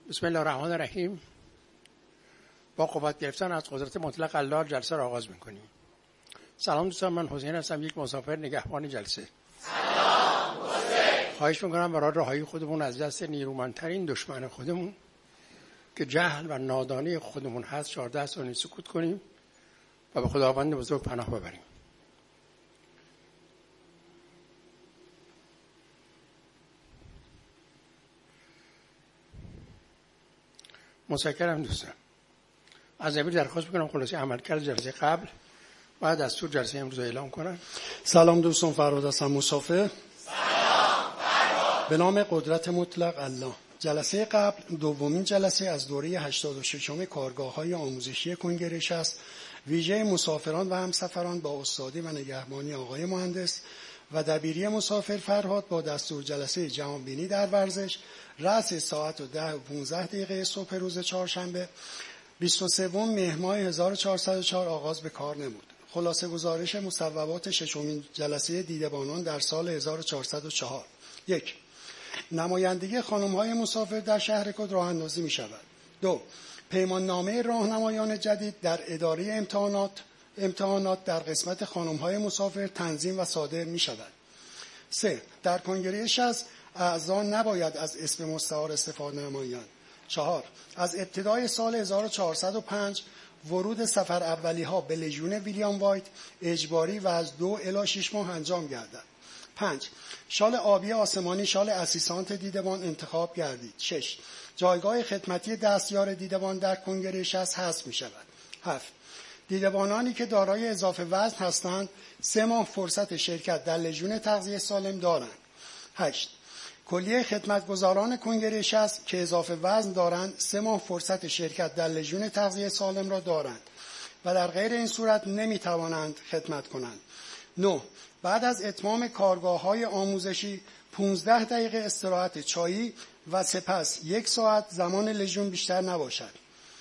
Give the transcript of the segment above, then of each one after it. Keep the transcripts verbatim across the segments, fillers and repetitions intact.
بسم الله الرحمن الرحیم. با قوت گرفتن از قدرت مطلق الله جلسه را آغاز می‌کنیم. سلام دوستان، من حسین هستم، یک مسافر نگهبان جلسه. سلام حسین. خواهش می‌کنم برای رهایی خودمون از دست نیرومندترین دشمن خودمون که جهل و نادانی خودمون هست چهارده ثانیه سکوت کنیم و به خداوند بزرگ پناه ببریم. متشکرم دوستان. از امیر درخواست میکنم خلاصی عملکرد جلسه قبل بعد از دستور جلسه امروز اعلام کنم. سلام دوستان، فرهاد هستم، مسافر. سلام فرهاد. به نام قدرت مطلق الله. جلسه قبل دومین جلسه از دوره هشتاد و ششم کارگاه‌های آموزشی کنگره است. ویژه مسافران و همسفران با استادی و نگهبانی آقای مهندس و دبیری مسافر فرهاد با دستور جلسه جهانبینی در ورزش رأس ساعت و ده و پانزده دقیقه صبح روز چهارشنبه بیست و سوم مهر ماه هزار و چهارصد و چهار آغاز به کار نمود. خلاصه گزارش مصوبات ششمین جلسه دیدبانان در سال هزار و چهارصد و چهار. یک، نمایندگی خانم‌های مسافر در شهر خود راه اندازی می شود. دو، پیمان نامه راهنمایان جدید در اداره امتحانات امتحانات در قسمت خانم‌های مسافر تنظیم و صادر می شود. سه، در کنگره شصت اعضا نباید از اسم مستعار استفاده نمایند. چهار، از ابتدای سال هزار و چهارصد و پنج ورود سفر اولی ها به لژیون ویلیام وایت اجباری و از دو الی شش ماه انجام گردد. پنج، شال آبی آسمانی شال اسیسانت دیدبان انتخاب گردید. شش، جایگاه خدمتی دستیار دیدبان در کنگره شصت حذف می شود. هفت، دیدبانانی که دارای اضافه وزن هستند سه ماه فرصت شرکت در لژیون تغذیه سالم دارند. هشت، کلیه خدمتگزاران کنگره شصت که اضافه وزن دارند سه ماه فرصت شرکت در لژیون تغذیه سالم را دارند و در غیر این صورت نمی توانند خدمت کنند. نه، بعد از اتمام کارگاه‌های آموزشی پانزده دقیقه استراحت چایی و سپس یک ساعت زمان لژیون بیشتر نباشد.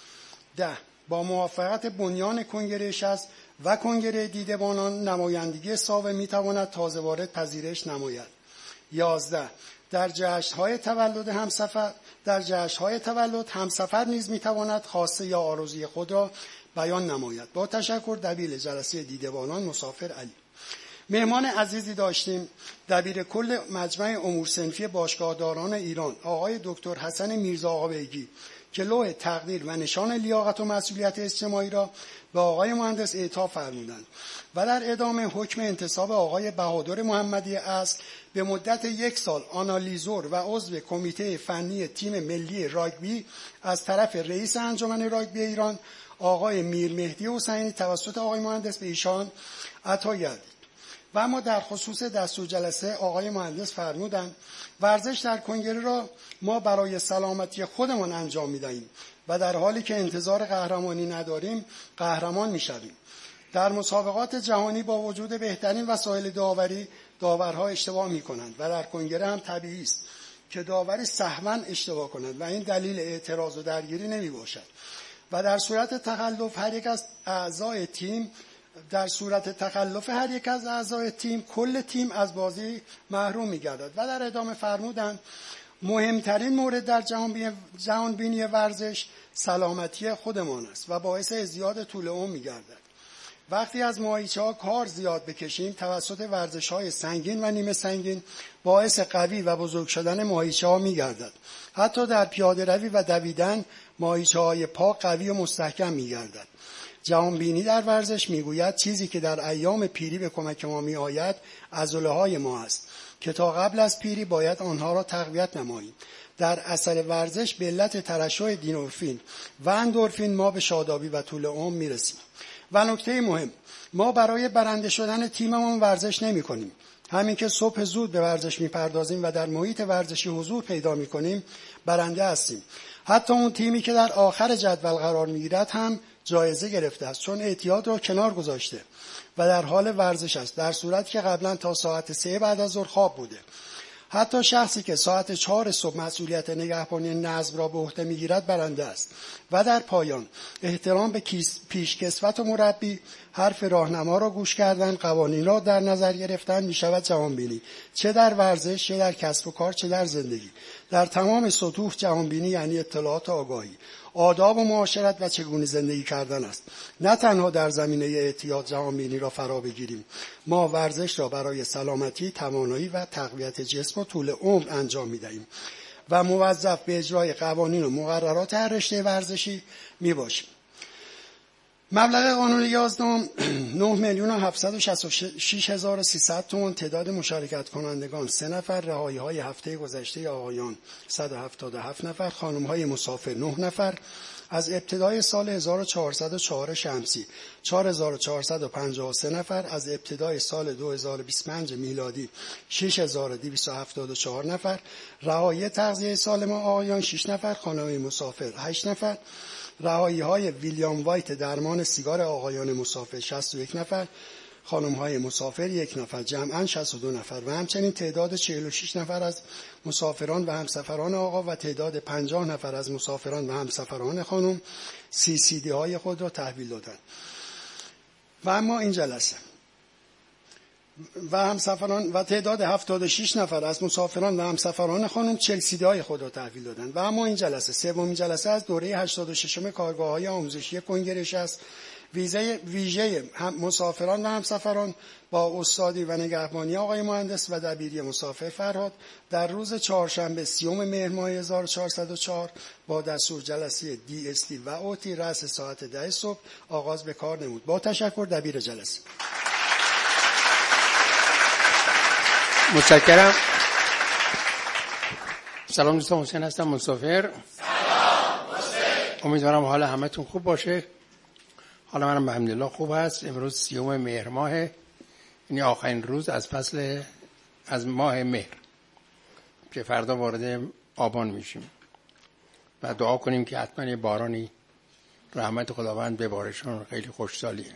ده، با موافقت بنیان کنگره شصت و کنگره دیدبانان نمایندگی ساوه می تواند تازه وارد پذیرش نماید. یازده، در جشن‌های تولد همسفر در جشن‌های تولد همسفر نیز می‌تواند خواسته یا آرزوی خود را بیان نماید. با تشکر، دبیر جلسه دیدبانان مسافر علی. مهمان عزیزی داشتیم، دبیر کل مجمع امور صنفی باشگاهداران ایران آقای دکتر حسن میرزا آقابیگی که لوح تقدیر و نشان لیاقت و مسئولیت اجتماعی را به آقای مهندس اعطا فرمودند و در ادامه حکم انتصاب آقای بهادر محمدی اصل به مدت یک سال آنالیزور و عضو کمیته فنی تیم ملی راگبی از طرف رئیس انجمن راگبی ایران آقای میر مهدی حسینی توسط آقای مهندس به ایشان عطا گردید. و اما در خصوص دستور جلسه آقای مهندس فرمودند ورزش در کنگره را ما برای سلامتی خودمان انجام می‌دهیم و در حالی که انتظار قهرمانی نداریم قهرمان می‌شویم. در مسابقات جهانی با وجود بهترین وسایل داوری داورها اشتباه می‌کنند و در کنگره هم طبیعی است که داوری سهواً اشتباه کند و این دلیل اعتراض و درگیری نمی‌باشد و در صورت تخلف هر یک از اعضای تیم در صورت تخلف هر یک از اعضای تیم کل تیم از بازی محروم می‌گردد. و در ادامه فرمودند مهمترین مورد در جهانبینی ورزش سلامتی خودمان است و باعث ازدیاد طول عمر می‌گردد. وقتی از ماهیچه‌ها کار زیاد بکشیم توسط ورزش‌های سنگین و نیمه سنگین باعث قوی و بزرگ شدن ماهیچه‌ها می‌گردد. حتی در پیاده‌روی و دویدن ماهیچه‌های پا قوی و مستحکم می‌گردد. جهانبینی در ورزش میگوید چیزی که در ایام پیری به کمک ما میآید عضله‌های ما است که تا قبل از پیری باید آنها را تقویت نماییم. در اثر ورزش به علت ترشح دینورفین و اندورفین ما به شادابی و طول عمر میرسیم. و نکته مهم، ما برای برنده شدن تیممون ورزش نمی‌کنیم. همین که صبح زود به ورزش میپردازیم و در محیط ورزشی حضور پیدا می‌کنیم برنده هستیم. حتی اون تیمی که در آخر جدول قرار می‌گیرد هم جایزه گرفته است چون اعتیاد را کنار گذاشته و در حال ورزش است، در صورتی که قبلا تا ساعت سه بعد از ظهر خواب بوده. حتی شخصی که ساعت چهار صبح مسئولیت نگهبانی نظم را به عهده میگیرد برنده است. و در پایان احترام به پیشکسوت و مربی، حرف راهنما را گوش کردن، قوانین را در نظر گرفتن میشود جهانبینی، چه در ورزش، چه در کسب و کار، چه در زندگی. در تمام سطوح جهانبینی یعنی اطلاعات آگاهی، آداب و معاشرت و چگونه زندگی کردن است. نه تنها در زمینه اعتیاد جهانبینی را فرا بگیریم، ما ورزش را برای سلامتی، توانایی و تقویت جسم و طول عمر انجام می‌دهیم و موظف به اجرای قوانین و مقررات هر رشته ورزشی میباشیم. مبلغ قانون یازدهم نه میلیون و هفتصد و شصت و شش هزار و سیصد تومان. تعداد مشارکت کنندگان سه نفر. رهایی های هفته گذشته آقایان صد و هفتاد و هفت نفر، خانم های مسافر نه نفر. از ابتدای سال هزار و چهارصد و چهار شمسی چهار هزار و چهارصد و پنجاه و سه نفر. از ابتدای سال دو هزار و بیست و پنج میلادی شش هزار و دویست و هفتاد و چهار نفر. رهایی تغذیه سالم آقایان شش نفر، خانم مسافر هشت نفر. رهایی های ویلیام وایت درمان سیگار آقایان مسافر شصت و یک نفر، خانم های مسافر یک نفر، جمعاً شصت و دو نفر. و همچنین تعداد چهل و شش نفر از مسافران و همسفران آقا و تعداد پنجاه نفر از مسافران و همسفران خانم سی سی دی های خود را تحویل دادند. و اما این جلسه و همسفران و تعداد هفتاد و شش نفر از مسافران و همسفران خانم چهل سی دی های خود را تحویل دادند. و اما این جلسه سومین جلسه از دوره هشتاد و ششم کارگاه‌های آموزشی کنگرش است. ویژه ویژه هم مسافران و همسفران با استادی و نگهبانی آقای مهندس و دبیری مسافر فرهاد در روز چهارشنبه سیوم مهر ماه هزار و چهارصد و چهار با دستور جلسه دی اس تی و اوتی رأس ساعت ده صبح آغاز به کار نمود. با تشکر دبیر جلسه. متشکرم. سلام دوستان، حسین هستم، مسافر. سلام حسین. امیدوارم حال همتون خوب باشه. حالا منم الحمدلله خوب هست. امروز سیوم مهر ماه، یعنی آخرین روز از فصل از ماه مهر که فردا وارد آبان میشیم و دعا کنیم که حتما یه بارانی رحمت خداوند ببارشون. خیلی خوشحالیه.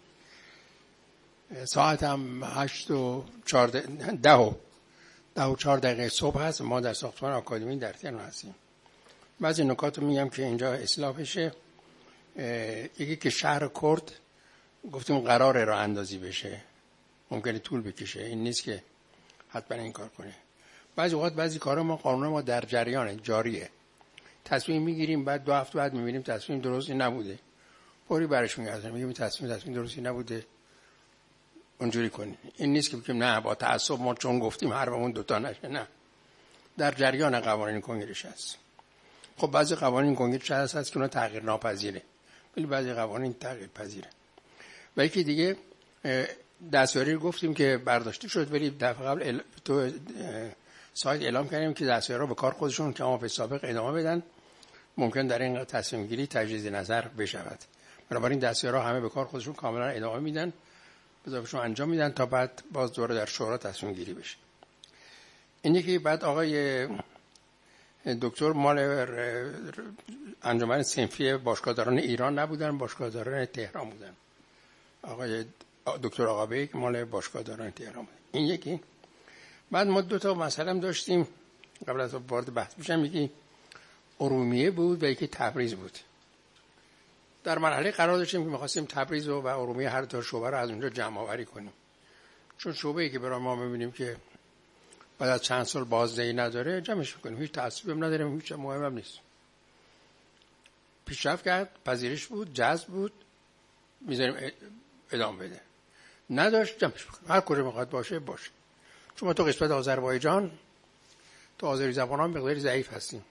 ساعت هم هشت و چهارده ده و ده و چهار دقیقه صبح هست. ما در ساختمان آکادمی در تهران هستیم. بعضی نکات رو میگم که اینجا اصلاح بشه. یکی که شهر کرد گفتیم قراره راه اندازی بشه، ممکنه طول بکشه، این نیست که حتما این کار کنه. بعضی اوقات بعضی کارا ما قانون ما در جریانه، جاریه، تصمیم میگیریم بعد دو هفته بعد میبینیم تصمیم درستی نبوده، فوری برش میگردیم میگیم تصمیم تصمیم درستی نبوده، اونجوری کنیم. این نیست که بگیم نه با تعصب ما چون گفتیم حرفمون دوتا نشه. نه، در جریان قوانین کنگرش هست. خب بعضی قوانین کنگرش هست هست که اونا تغییر ناپذیره، ولی بعضی قوانین تغییر پذیره. و یکی دیگه دستیاری رو گفتیم که برداشته شد، ولی دفعه قبل تو سایت اعلام کردیم که دستیارا به کار خودشون که ما سابق ادامه بدن، ممکن در این تصمیم گیری تجدید نظر بشود. بنابراین دستیارا همه به کار خودشون کاملا ادامه میدن، وظایفشون انجام میدن تا بعد باز دوره در شورا تصمیم گیری بشه. اینی که بعد آقای دکتر مال انجمن صنفی باشگاهداران ایران نبودن، باشگاهداران تهران بودن. آقای دکتر آقابیک مال باشگاهداران تهران بودن. این یکی. بعد ما دو تا مسئله داشتیم قبل از وارد بحث بشم. یکی ارومیه بود و یکی تبریز بود. در مرحله قرار داشتیم که می‌خواستیم تبریز و ارومیه هر دو شعبه رو از اونجا جمع آوری کنیم، چون شعبه‌ای که برای ما می‌بینیم که بعد از چند سال بازدهی نداره جمعش می‌کنیم، هیچ تعصبی هم نداریم، هیچ مهم هم نیست. پیشرفت کرد، پذیرش بود، جذب بود، می‌ذاریم ادامه بده. نداشت جمعش می‌کنیم، هر کجا می‌خواد باشه باشه. چون ما تو قسمت آذربایجان تو آذری زبانان مقداری ضعیف هستیم.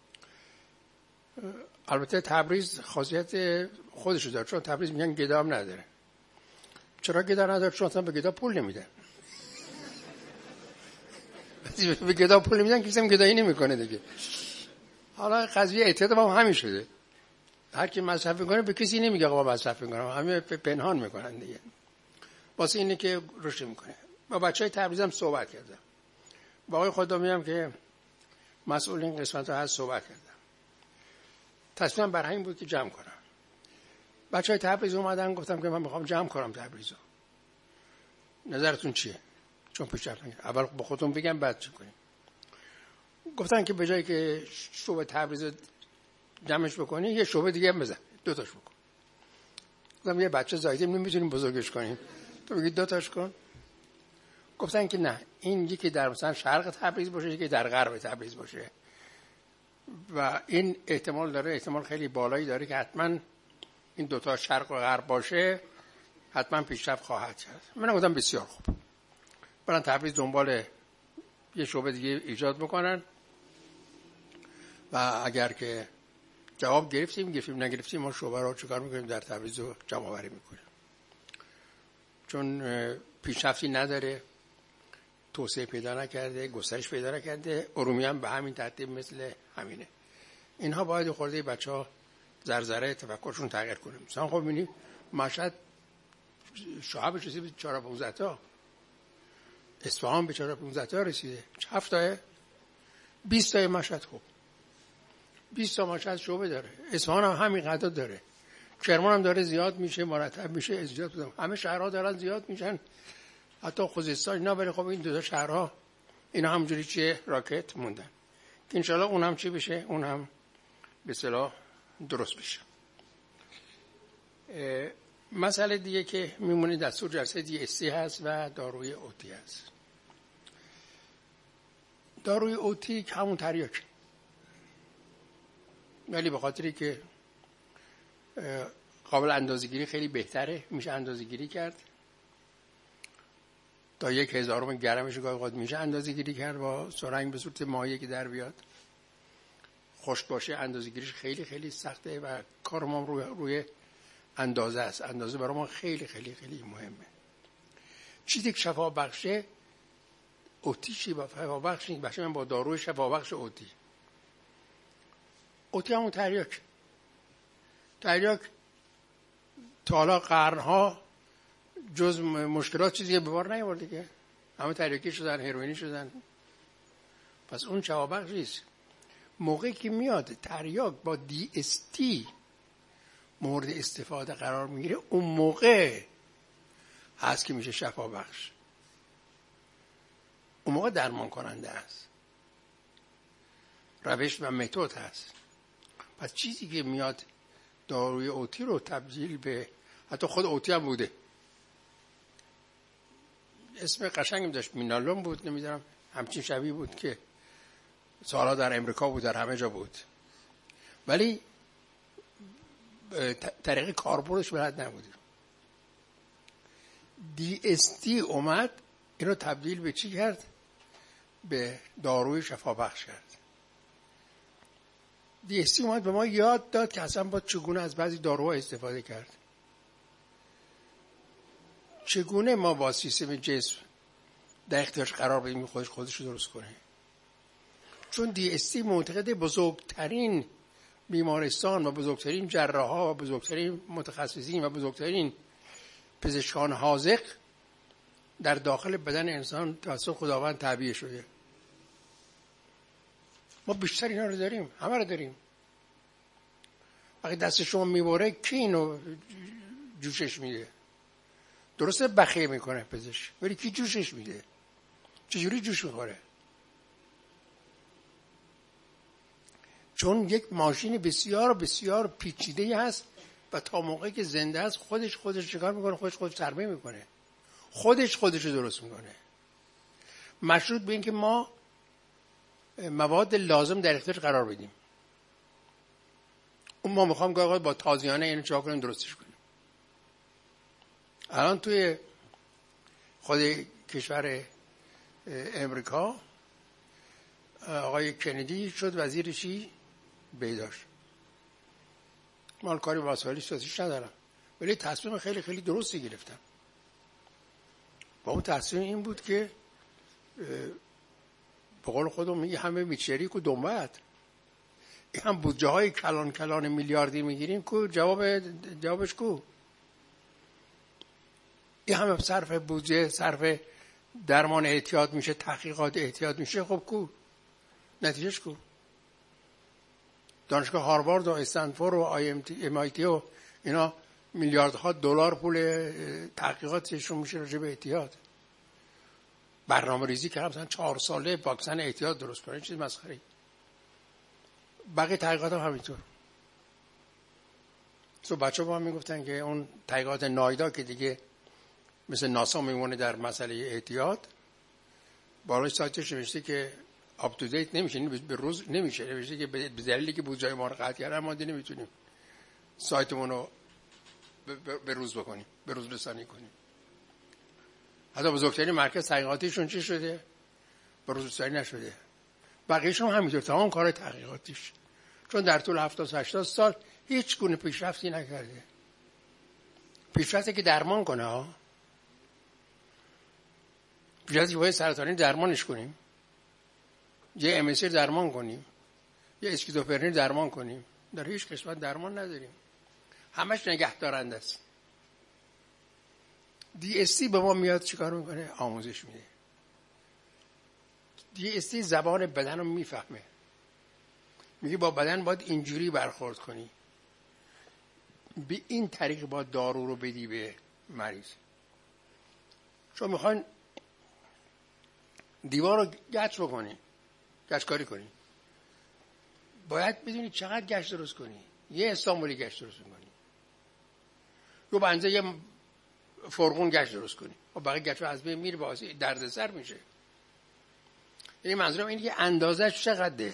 البته تبریز خاصیت خودشو داره، چون تبریز میگن گدا هم نداره. چرا گدا نداره؟ چون اصلا به گدا پول نمیدن. به گدا پول نمیدن کسی هم گدایی نمیکنه دیگه. حالا قضیه اعتیاد ما هم همین شده. هر کی مصرف میکنه به کسی نمیگه آقا مصرف میکنم، همه پنهان میکنن دیگه. واسه اینه که رشد میکنه. با بچهای تبریز هم صحبت کردم. با آقای خدامی هم که مسئول این قسمت ها هست صحبت کردم. تصمیمم بر همین بود که جمع کنم. بچهای تبریز اومدن، گفتم که من میخوام جمع کنم تبریزو. نظرتون چیه؟ چون پیشرفت نکرد. اول با خودتون بگم بعد چی کنیم. گفتن که به جایی که شعبه تبریز جمعش بکنی یه شعبه دیگه هم بزن، دو تاش بکن. گفتم یه بچه زایده نمیتونیم بزرگش کنیم، تو بگید دو تاش کن. گفتن که نه، این یکی در مثلا شرق تبریز باشه، یکی در غرب تبریز باشه. و این احتمال داره، احتمال خیلی بالایی داره که حتما این دوتا شرق و غرب باشه، حتما پیشرفت خواهد کرد. من گفتم بسیار خوب، برن تبریز دنبال یه شعبه دیگه ایجاد میکنن و اگر که جواب گرفتیم گرفتیم، نگرفتیم ما شعبه رو چیکار میکنیم؟ در تبریز رو جمع آوری میکنیم. چون پیشرفتی نداره، توسعه پیدا نکرده، گسترش پیدا نکرده، ارومیه هم به همین ترتیب مثل همینه. اینها باید خورده بچه ها زرزره تفکرشون تغییر کنیم. مثلا خب ببینید مشهد شعبش رسید به چهار پانزده تا، اصفهان به چهار پانزده تا رسیده، هفت تاه بیست تای مشهد. خوب بیست تا مشهد شعبه داره، اصفهان هم همین قدر داره، کرمان هم داره زیاد میشه، مرتب میشه، زیاد بودم. همه شهرها دارن زیاد میشن، حتی خوزستان اینا. ولی خب این دو تا شهرها اینا همونجوری چیه راکت موندن که انشالله اون هم چی بشه، اون هم به اصطلاح درست بشه. مسئله دیگه که میمونه دستور جلسه دی استی هست و داروی اوتی هست. داروی اوتی همون تریاک، ولی به خاطری که قابل اندازه‌گیری خیلی بهتره، میشه اندازه‌گیری کرد تا یک هزارم گرمش گاهی اوقات میشه اندازه‌گیری کرد با سرنگ به صورت مایع که در بیاد. خشک باشه اندازه‌گیریش خیلی خیلی سخته و کار ما روی روی اندازه است. اندازه برای ما خیلی خیلی خیلی مهمه. چیزی که شفا بخشه اوتی چی با شفا بخش نیست، بخش من با داروی شفا بخش اوتی. اوتی همون تریاک. تریاک تا حالا قرنها جز مشکلات چیزی که به بار نیاورده که همه تریاکی شدن، هروئینی شدن. پس اون شفا بخش نیست. موقعی که میاد تریاک با دی اس تی مورد استفاده قرار میگیره، اون موقع هست که میشه شفا بخش. اون موقع درمان کننده است، روش و متد هست. پس چیزی که میاد داروی اوتی رو تبدیل به، حتی خود اوتی هم بوده، اسم قشنگم داشت، مینالون بود، نمیدونم همچین شبیه بود که سالها در امریکا بود، در همه جا بود، ولی طریق کاربردش بلد نبودیم. دی اس تی اومد اینو تبدیل به چی کرد؟ به داروی شفا بخش کرد. دی اس تی اومد به ما یاد داد که اصلا با چگونه از بعضی داروها استفاده کرد، چگونه ما با سیستم جسم در اختیارش قرار بدیم خودش خودش رو درست کنه. چون دی اس تی معتقد بزرگترین بیمارستان و بزرگترین جراحا و بزرگترین متخصصین و بزرگترین پزشکان حاذق در داخل بدن انسان توسط خداوند تعبیه شده. ما بیشتر اینا رو داریم، همه رو داریم. وقتی دست شما میبره کی اینو جوشش میده؟ درسته بخیه میکنه پزشک، ولی کی جوشش میده؟ چجوری جوش میخوره؟ چون یک ماشین بسیار بسیار پیچیده هست و تا موقعی که زنده است خودش خودش چیکار میکنه؟ خودش خودش ترمیم میکنه، خودش خودش رو درست میکنه، مشروط به این که ما مواد لازم در اختیارش قرار بدیم. اون ما میخوام گاهی با تازیانه اینو چیکار کنیم؟ درستش کنیم. الان توی خود کشور امریکا آقای کندی شد وزیر چی؟ بهداشت. مال کاری با مسائل سیاسیش ندارم، ولی تصمیم خیلی خیلی درستی گرفتم. با اون تصمیم این بود که به قول خودم میگه همه میچریک و دنبت این هم بودجه های کلان کلان میلیاردی میگیریم کو جواب جوابش کو؟ این همه صرف بودجه صرف درمان احتیاط میشه، تحقیقات احتیاط میشه، خب کو؟ نتیجهش کو؟ دانشگاه هاروارد و استنفورد و آی ام آی تی و اینا میلیاردها دلار پول تحقیقاتشون میشه راجع به احتیاط. برنامه ریزی که مثلا چهار ساله واکسن احتیاط درست کنه، چیز مسخره. بقیه تحقیقات هم همینطور. سو بچه با هم میگفتن که اون تحقیقات نایدا که دیگه مثل ناسا میمونه در مسئله احتیاط، بالاش سایتش نوشته که آپ تو دیت نمیشه، به روز نمیشه نمیشه که به دلیلی که بودجه ما رو قطع کردن ما دیگه نمیتونیم سایتمون رو به روز بکنیم، به روز رسانی کنیم. حتی بزرگترین مرکز تحقیقاتیشون چی شده؟ به روز رسانی نشده. بقیه‌شون همینطور تمام کار تحقیقاتیش، چون در طول هفتاد هشتاد سال هیچ گونه پیشرفتی نکرده. پیشرفتی که درمان کنه ها، پیشرفتی که باید سرطانی درمانش کنیم، یه ام اس درمان کنیم، یه اسکیزوفرنی درمان کنیم، در هیچ قسمت درمان نداریم، همش نگه دارنده است. دی اس تی به ما میاد چیکار میکنه؟ آموزش میده. دی اس تی زبان بدن رو میفهمه، میگه با بدن باید اینجوری برخورد کنی، به این طریق باید دارو رو بدی به مریض. چون میخواین دیوار رو گچ بکنی، گچ کاری کنی، باید بدونی چقدر گچ درست کنی. یه استانبولی گچ درست کنی، یا بنزه یه فرغون گچ درست کنی و بقیه گچ از بین میره، باعث دردسر میشه. یعنی منظورم اینه که اندازش چقدره.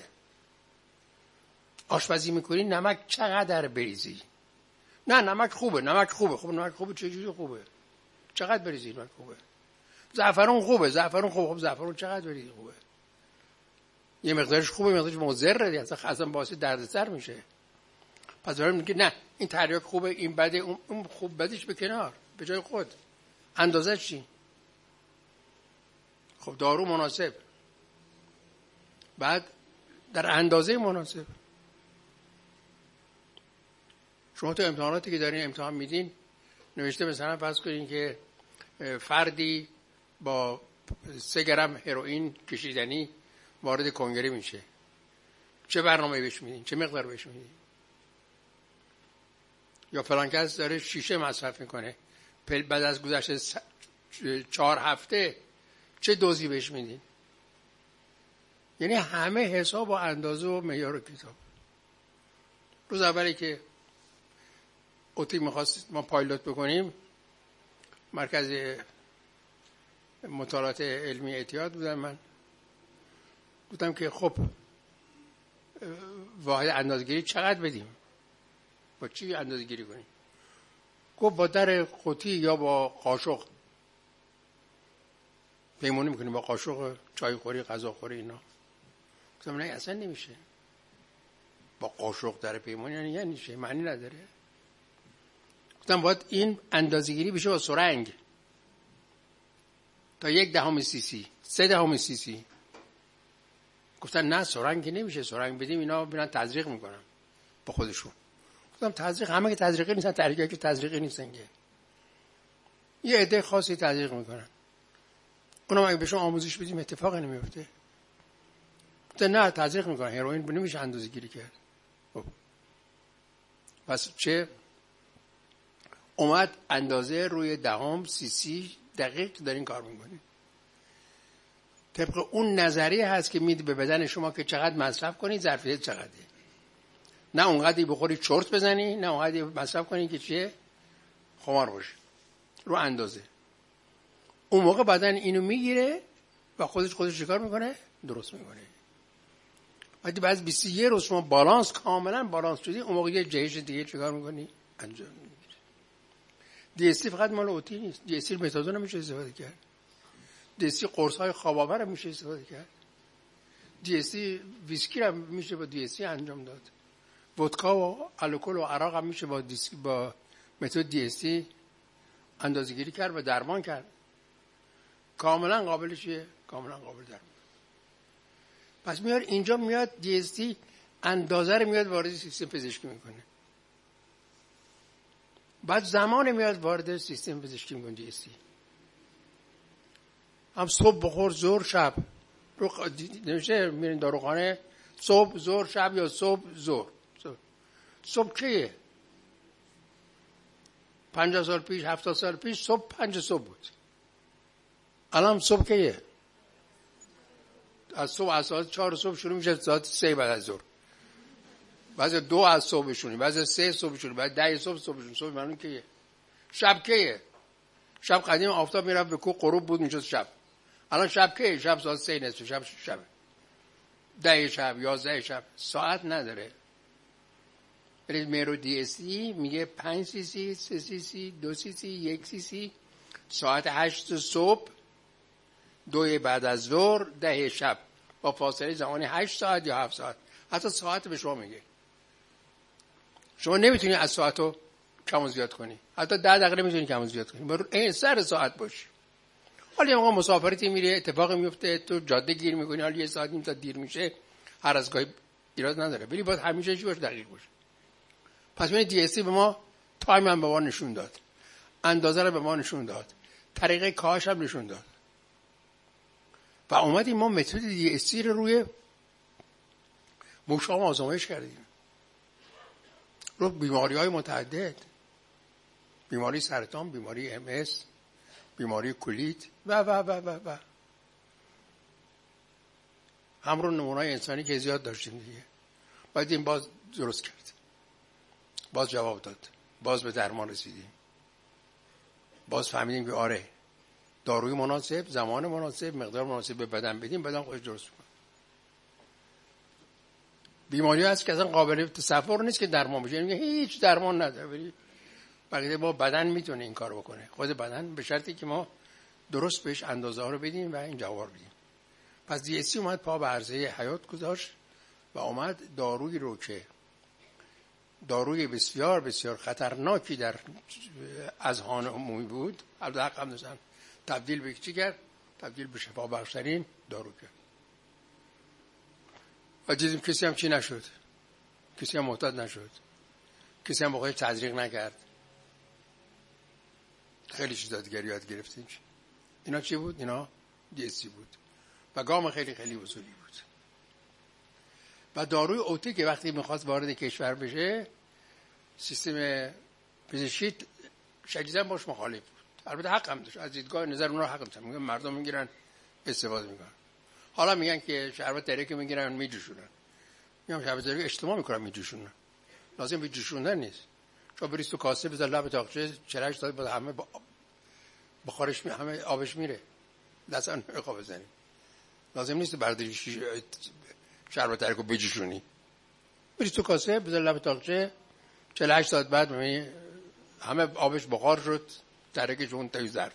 آشپزی میکنی نمک چقدر بریزی؟ نه نمک خوبه، نمک خوبه. خب نمک خوبه چجوری خوبه؟ چقدر بریزی نمک خوبه؟ زعفرون خوبه، زعفرون خوبه. خب زعفرون چقدر بریزی خوبه؟ یه مقدارش خوبه، مقدارش مضره، دیگه اصلا باعث دردسر میشه. پس دارم میگه نه این تریاک خوبه، این بده، اون خوب بدش به کنار، به جای خود. اندازه چی؟ خب دارو مناسب، بعد در اندازه مناسب. شما تو امتحاناتی که دارین امتحان میدین نوشته مثلا فرض کنین که فردی با سه گرم هروئین کشیدنی وارد کنگره میشه، چه برنامه‌ای بهش میدین؟ چه مقدار بهش میدین؟ یا فلان کس داره شیشه مصرف میکنه، بعد از گذشت چهار هفته چه دوزی بهش میدین؟ یعنی همه حساب و اندازه و معیار و کتاب. روز اولی که اوتی میخواست ما پایلوت بکنیم، مرکز مطالعات علمی اعتیاد بودم، من گفتم که خب واحد اندازه‌گیری چقدر بدیم؟ با چی اندازه‌گیری کنیم؟ گفت با در قوطی یا با قاشق پیمانی میکنیم، با قاشق چای خوری، غذا خوری اینا. گفتم نه اصلا نمیشه. با قاشق در پیمانی یعنی یعنی چه؟ معنی نداره. گفتم باید این اندازه‌گیری بشه با سرنگ تا یک دهم سی سی، سه دهم سی سی. گفتن نه سرنگ نمیشه، سرنگ بدیم اینا میرن تزریق میکنن با خودشون. گفتم تزریق همه که تزریقی نیستن، تحریکایی که تزریقی نیستن که یه عده خاصی تزریق میکنن، اونا اگه بهشون آموزش بدیم اتفاقی نمیفته. گفتن نه تزریق میکنن، هروئین نمیشه اندازه‌گیری کرد. خب پس چه اومد اندازه روی دهم سی سی دقیق دارین کار میکنین. طبق اون نظریه هست که میده به بدن شما که چقدر مصرف کنید، ظرفیت چقدره. نه اونقدری بخوری چرت بزنی، نه اونقدری مصرف کنی که چیه خمار باشه. رو اندازه. اون موقع بدن اینو میگیره و خودش خودش چیکار میکنه؟ درست میکنه. وقتی بعد بیست و یک روز شما بالانس کاملا بالانس شدی، اون موقع یه جهش دیگه چیکار میکنی؟ انجام میدی. دی اس تی فقط مال اوتی نیست، دی اس تی متادون هم میشه استفاده کرد، دی اس تی قرص های خواب آور هم میشه استفاده کرد، دی اس تی ویسکی هم میشه با دی اس تی انجام داد، ودکا و الکل و عراق هم میشه با دیسک با متد دی اس تی اندازه‌گیری کرد و درمان کرد. کاملا قابل چیه؟ کاملا قابل درمان. پس میاد اینجا میاد دی اس تی اندازه رو میاد وارد سیستم پزشکی میکنه. بعد زمان میاد وارد سیستم پزشکی میکنه دی اس تی. هم صبح بخور، ظهر، شب. رو نمیشه میرین داروخانه صبح، ظهر، شب یا صبح، ظهر. صبح, صبح کیه؟ پنجاه سال پیش، هفتاد سال پیش صبح پنج صبح بود. الان صبح کیه؟ از صبح از ساعت چهار صبح شروع میشه، ساعت سه بعد از ظهر. بعضی دو از صبحشونی، بعضی سه صبحشونی، بعد ده صبح صبحشون. صبح معلوم کیه؟ شب کیه؟ شب قدیم آفتاب میرفت به کوه غروب بود میشد شب. الان شب کیه؟ شب ساعت سه نصف شب شب. ده شب یازده شب ساعت نداره. ولی میرو دی اسی میگه پنج سی سی، سه سی سی، دو سی سی، یک سی سی، ساعت هشت صبح، دو بعد از ظهر، ده شب، با فاصله زمانی هشت ساعت یا هفت ساعت. حتی ساعت به شما میگه. شما نمیتونی از ساعتو کم و زیاد کنی. حتی ده دقیقه نمیتونی کم و زیاد کنی. برو این سر ساعت باش. حالا یه موقع مسافرتی میره، اتفاقی میفته، تو جاده گیر میکنی، حالا یه ساعت نیم ساعت دیر میشه، هر از گاهی ایراد نداره. ولی باید همیشه چی باشه؟ دقیق باشه. پس من دی اس سی به ما تایم هم به ما نشون داد، اندازه رو به ما نشون داد، طریقه کاهش هم نشون داد. و اومدیم ما متد دی اس سی رو روی موش‌ها آزمایش کردیم، رو بیماری‌های متعدد، بیماری سرطان، بیماری ام اس، بیماری کلیت و و و و و هم رو نمونه‌های انسانی که زیاد داشتیم دیگه. باید این باز درست کرد، باز جواب داد، باز به درمان رسیدیم، باز فهمیدیم که آره داروی مناسب، زمان مناسب، مقدار مناسب به بدن بدیم، بدن خودش درست می‌کنه. بیماری هست که اصلا قابل تصور نیست که درمان بشه، میگه هیچ درمان نداره، ولی بقیه با بدن میتونه این کار بکنه، خود بدن، به شرطی که ما درست بهش اندازه ها رو بدیم و این جواب بدیم. پس دی اس سی اومد پا به عرصه حیات گذاشت و اومد دارویی رو که داروی بسیار بسیار خطرناکی در اذهان عمومی بود، البته حق هم داشتن، تبدیل به چی کرد؟ تبدیل به شفا بخشترین دارو کرد. و دیدیم کسی هم چی نشد، کسی هم محتاج نشد، کسی هم با خودش تزریق نکرد. خیلی چیزا دیگه یاد گرفتیم. اینا چی بود؟ اینا دی اس سی بود و گام خیلی خیلی بزرگی بود. و داروی اوتی که وقتی میخواست وارد کشور بشه، سیستم پزشکی شدیداً باش مخالف بود. البته حق هم داشت، از دیدگاه نظر اونها حق داشت. میگن مردم میگیرن استفاده میکنن. حالا میگن که شربت دریک میگیرن میجوشونن. میگم شربت دریک اجتماع میکنن میجوشونن. لازم به جوشوندن نیست. شما بریز تو کاسه بذار لب تاقچه چهل هشت دقیقه همه با بخارش می همه آبش میره. لازم نمیخواد بزنی. لازم نیست برداری شربت دریکو بجوشونی. بریز تو کاسه بذار لب تاقچه چهل و هشت ساعت بعد می همه آبش بخار شد، دریکش اون توی ظرف.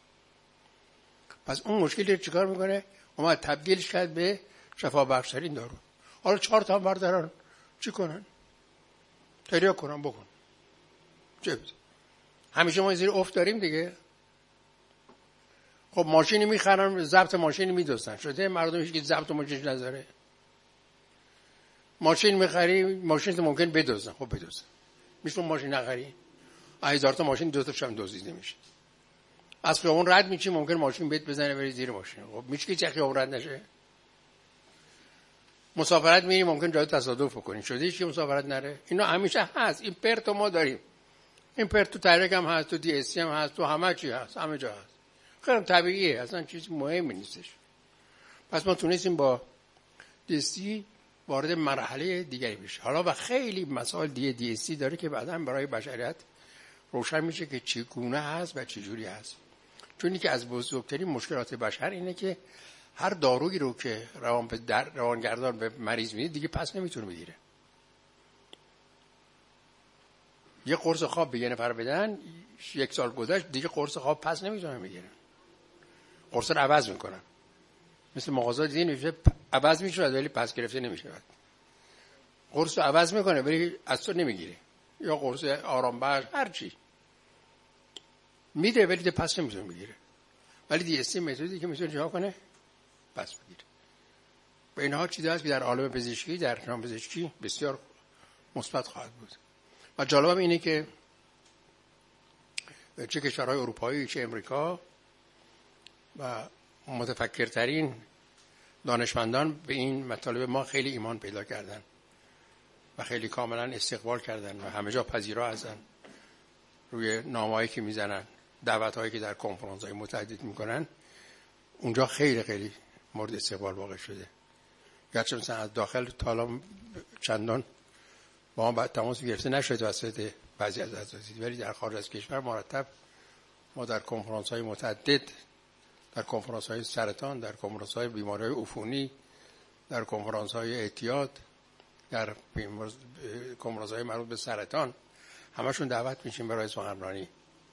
پس اون مشکلی چیکار میکنه؟ اومد تبدیلش کرد به شفا بخشترین دارو. حالا چهار تا بردارن چی کنن؟ تریاک کنن بکن. چه بود؟ همیشه ما زیر افت داریم دیگه. خب ماشینی میخرن، ضبط ماشینی میدوزن. شده مردم هیچ کی ضبط ماشینش نذاره. ماشین میخری، ماشین ممکن بدوزن. خب بدوزن. میشه ماشین نخری. هزار تا ماشین دو تاش هم دزدیده میشه. از خیابون رد میشی ممکن ماشین بهت بزنه بری زیر ماشین. خب میشه که چه خیابون رد نشه. مسافرت میری ممکن جای تصادف بکنی. شده چی مسافرت نره؟ اینا همیشه هست. این پرتو ما داریم. این پرت تو تریک هم هست، تو دی اس سی هم هست، تو همه چی هست، همه جا هست. خیلی طبیعیه، اصلا چیز مهمی نیستش. پس ما تونستیم با دی اس سی وارد مرحله دیگری بشه. حالا و خیلی مسائل دیگه دی اس سی داره که بعداً برای بشریت روشن میشه که چگونه هست و چجوری هست. چون که از بزرگترین مشکلات بشر اینه که هر دارویی رو که روان به در روانگردان به مریض میده دیگه پس نمیتونه بگیره. یه قرص خواب به یه نفر بدن، یک سال گذشت دیگه قرص خواب پس نمیتونن بگیرن. قرص رو عوض میکنن. مثل مغازات دیگه نمیشه عوض میشه ولی پس گرفته نمیشه. قرص رو عوض میکنه ولی از تو نمیگیره. یا قرص آرام بخش هر چی میده ولی پس نمیتونه بگیره. ولی دی اس سی متدی که میتونه جا کنه پس بگیره. و اینها چیزی هست که در عالم پزشکی، در نام پزشکی بسیار مثبت خواهد بود. و جالب اینه که چه کشورهای اروپایی چه امریکا و متفکرترین دانشمندان به این مطالب ما خیلی ایمان پیدا کردن و خیلی کاملا استقبال کردن و همه جا پذیرا هستن. روی نامه‌هایی که میزنن، دعوت‌هایی که در کنفرانس‌های متعدد میکنن، اونجا خیلی خیلی مورد استقبال واقع شده. گرچه مثلا از داخل تا الان چندان با ما تماس گرفته نشد واسه بعضی از اساتید، ولی در خارج از کشور مرتب ما در کنفرانس‌های متعدد، در کنفرانس‌های سرطان، در کنفرانس‌های بیماری‌های عفونی، در کنفرانس های اعتیاد، در کنفرانس های مربوط به سرطان، همشون دعوت میشیم برای سخنرانی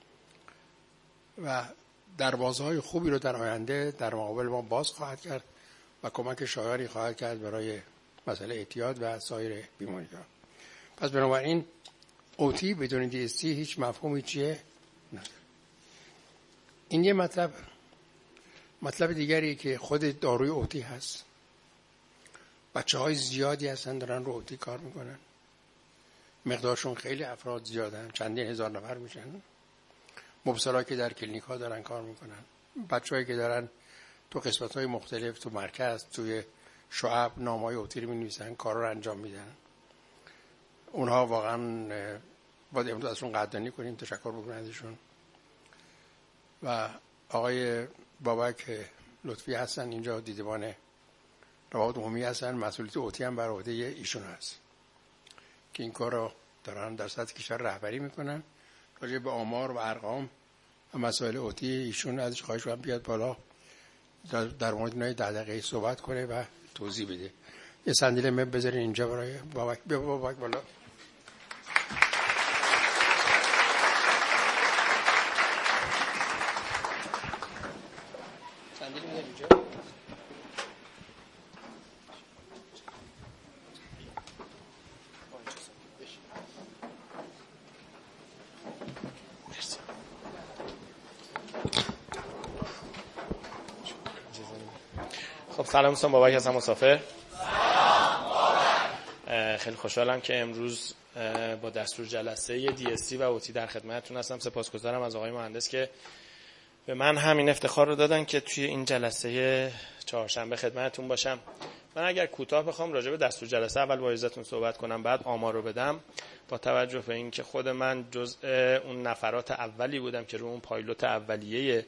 و دروازه های خوبی رو در آینده در مقابل ما باز خواهد کرد و کمک شایانی خواهد کرد برای مسئله اعتیاد و سایر بیماری ها. پس بنابراین اوتی بدون دی استی هیچ مفهومی چیه نداره. این یه مطلب. مطلب دیگری که خود داروی اوتی هست. بچه های زیادی هستن دارن رو اوتی کار میکنن، مقدارشون خیلی افراد زیادن، چندین هزار نفر میشن. مبصرایی که در کلینیک ها دارن کار میکنن، بچه‌هایی که دارن تو قسمت های مختلف، تو مرکز، توی شعب نامه‌های اوتی رو می‌نویسن، کارا رو انجام میدن. اونها واقعا باید امروز ازشون قدردانی کنیم، تشکر بکنیم ازشون. و آقای بابک لطفی هستن اینجا، دیدبان روابط عمومی هستن، مسئولیت اوتی هم بر عهده ایشون هست که این کار رو دارن در سطح کشور رهبری میکنن. راجع به آمار و ارقام و مسائل اوتی ایشون ازش خواهش کنم بیاد بالا در, در مورد اینای ده دقیقه صحبت کنه و توضیح بده. یه صندلی من بذارین اینجا برای بابک. بیا بابک بالا. صندلی میذارین اینجا. خب سلام دوستان، بابک هستم مسافر. خیلی خوشحالم که امروز با دستور جلسه دی اس تی و اوتی در خدمتتون هستم. سپاسگزارم از آقای مهندس که به من همین افتخار رو دادن که توی این جلسه چهارشنبه خدمتتون باشم. من اگر کوتاه بخوام راجع به دستور جلسه اول با اجازهتون صحبت کنم، بعد آمار رو بدم. با توجه به اینکه خود من جزء اون نفرات اولی بودم که رو اون پایلوت اولیه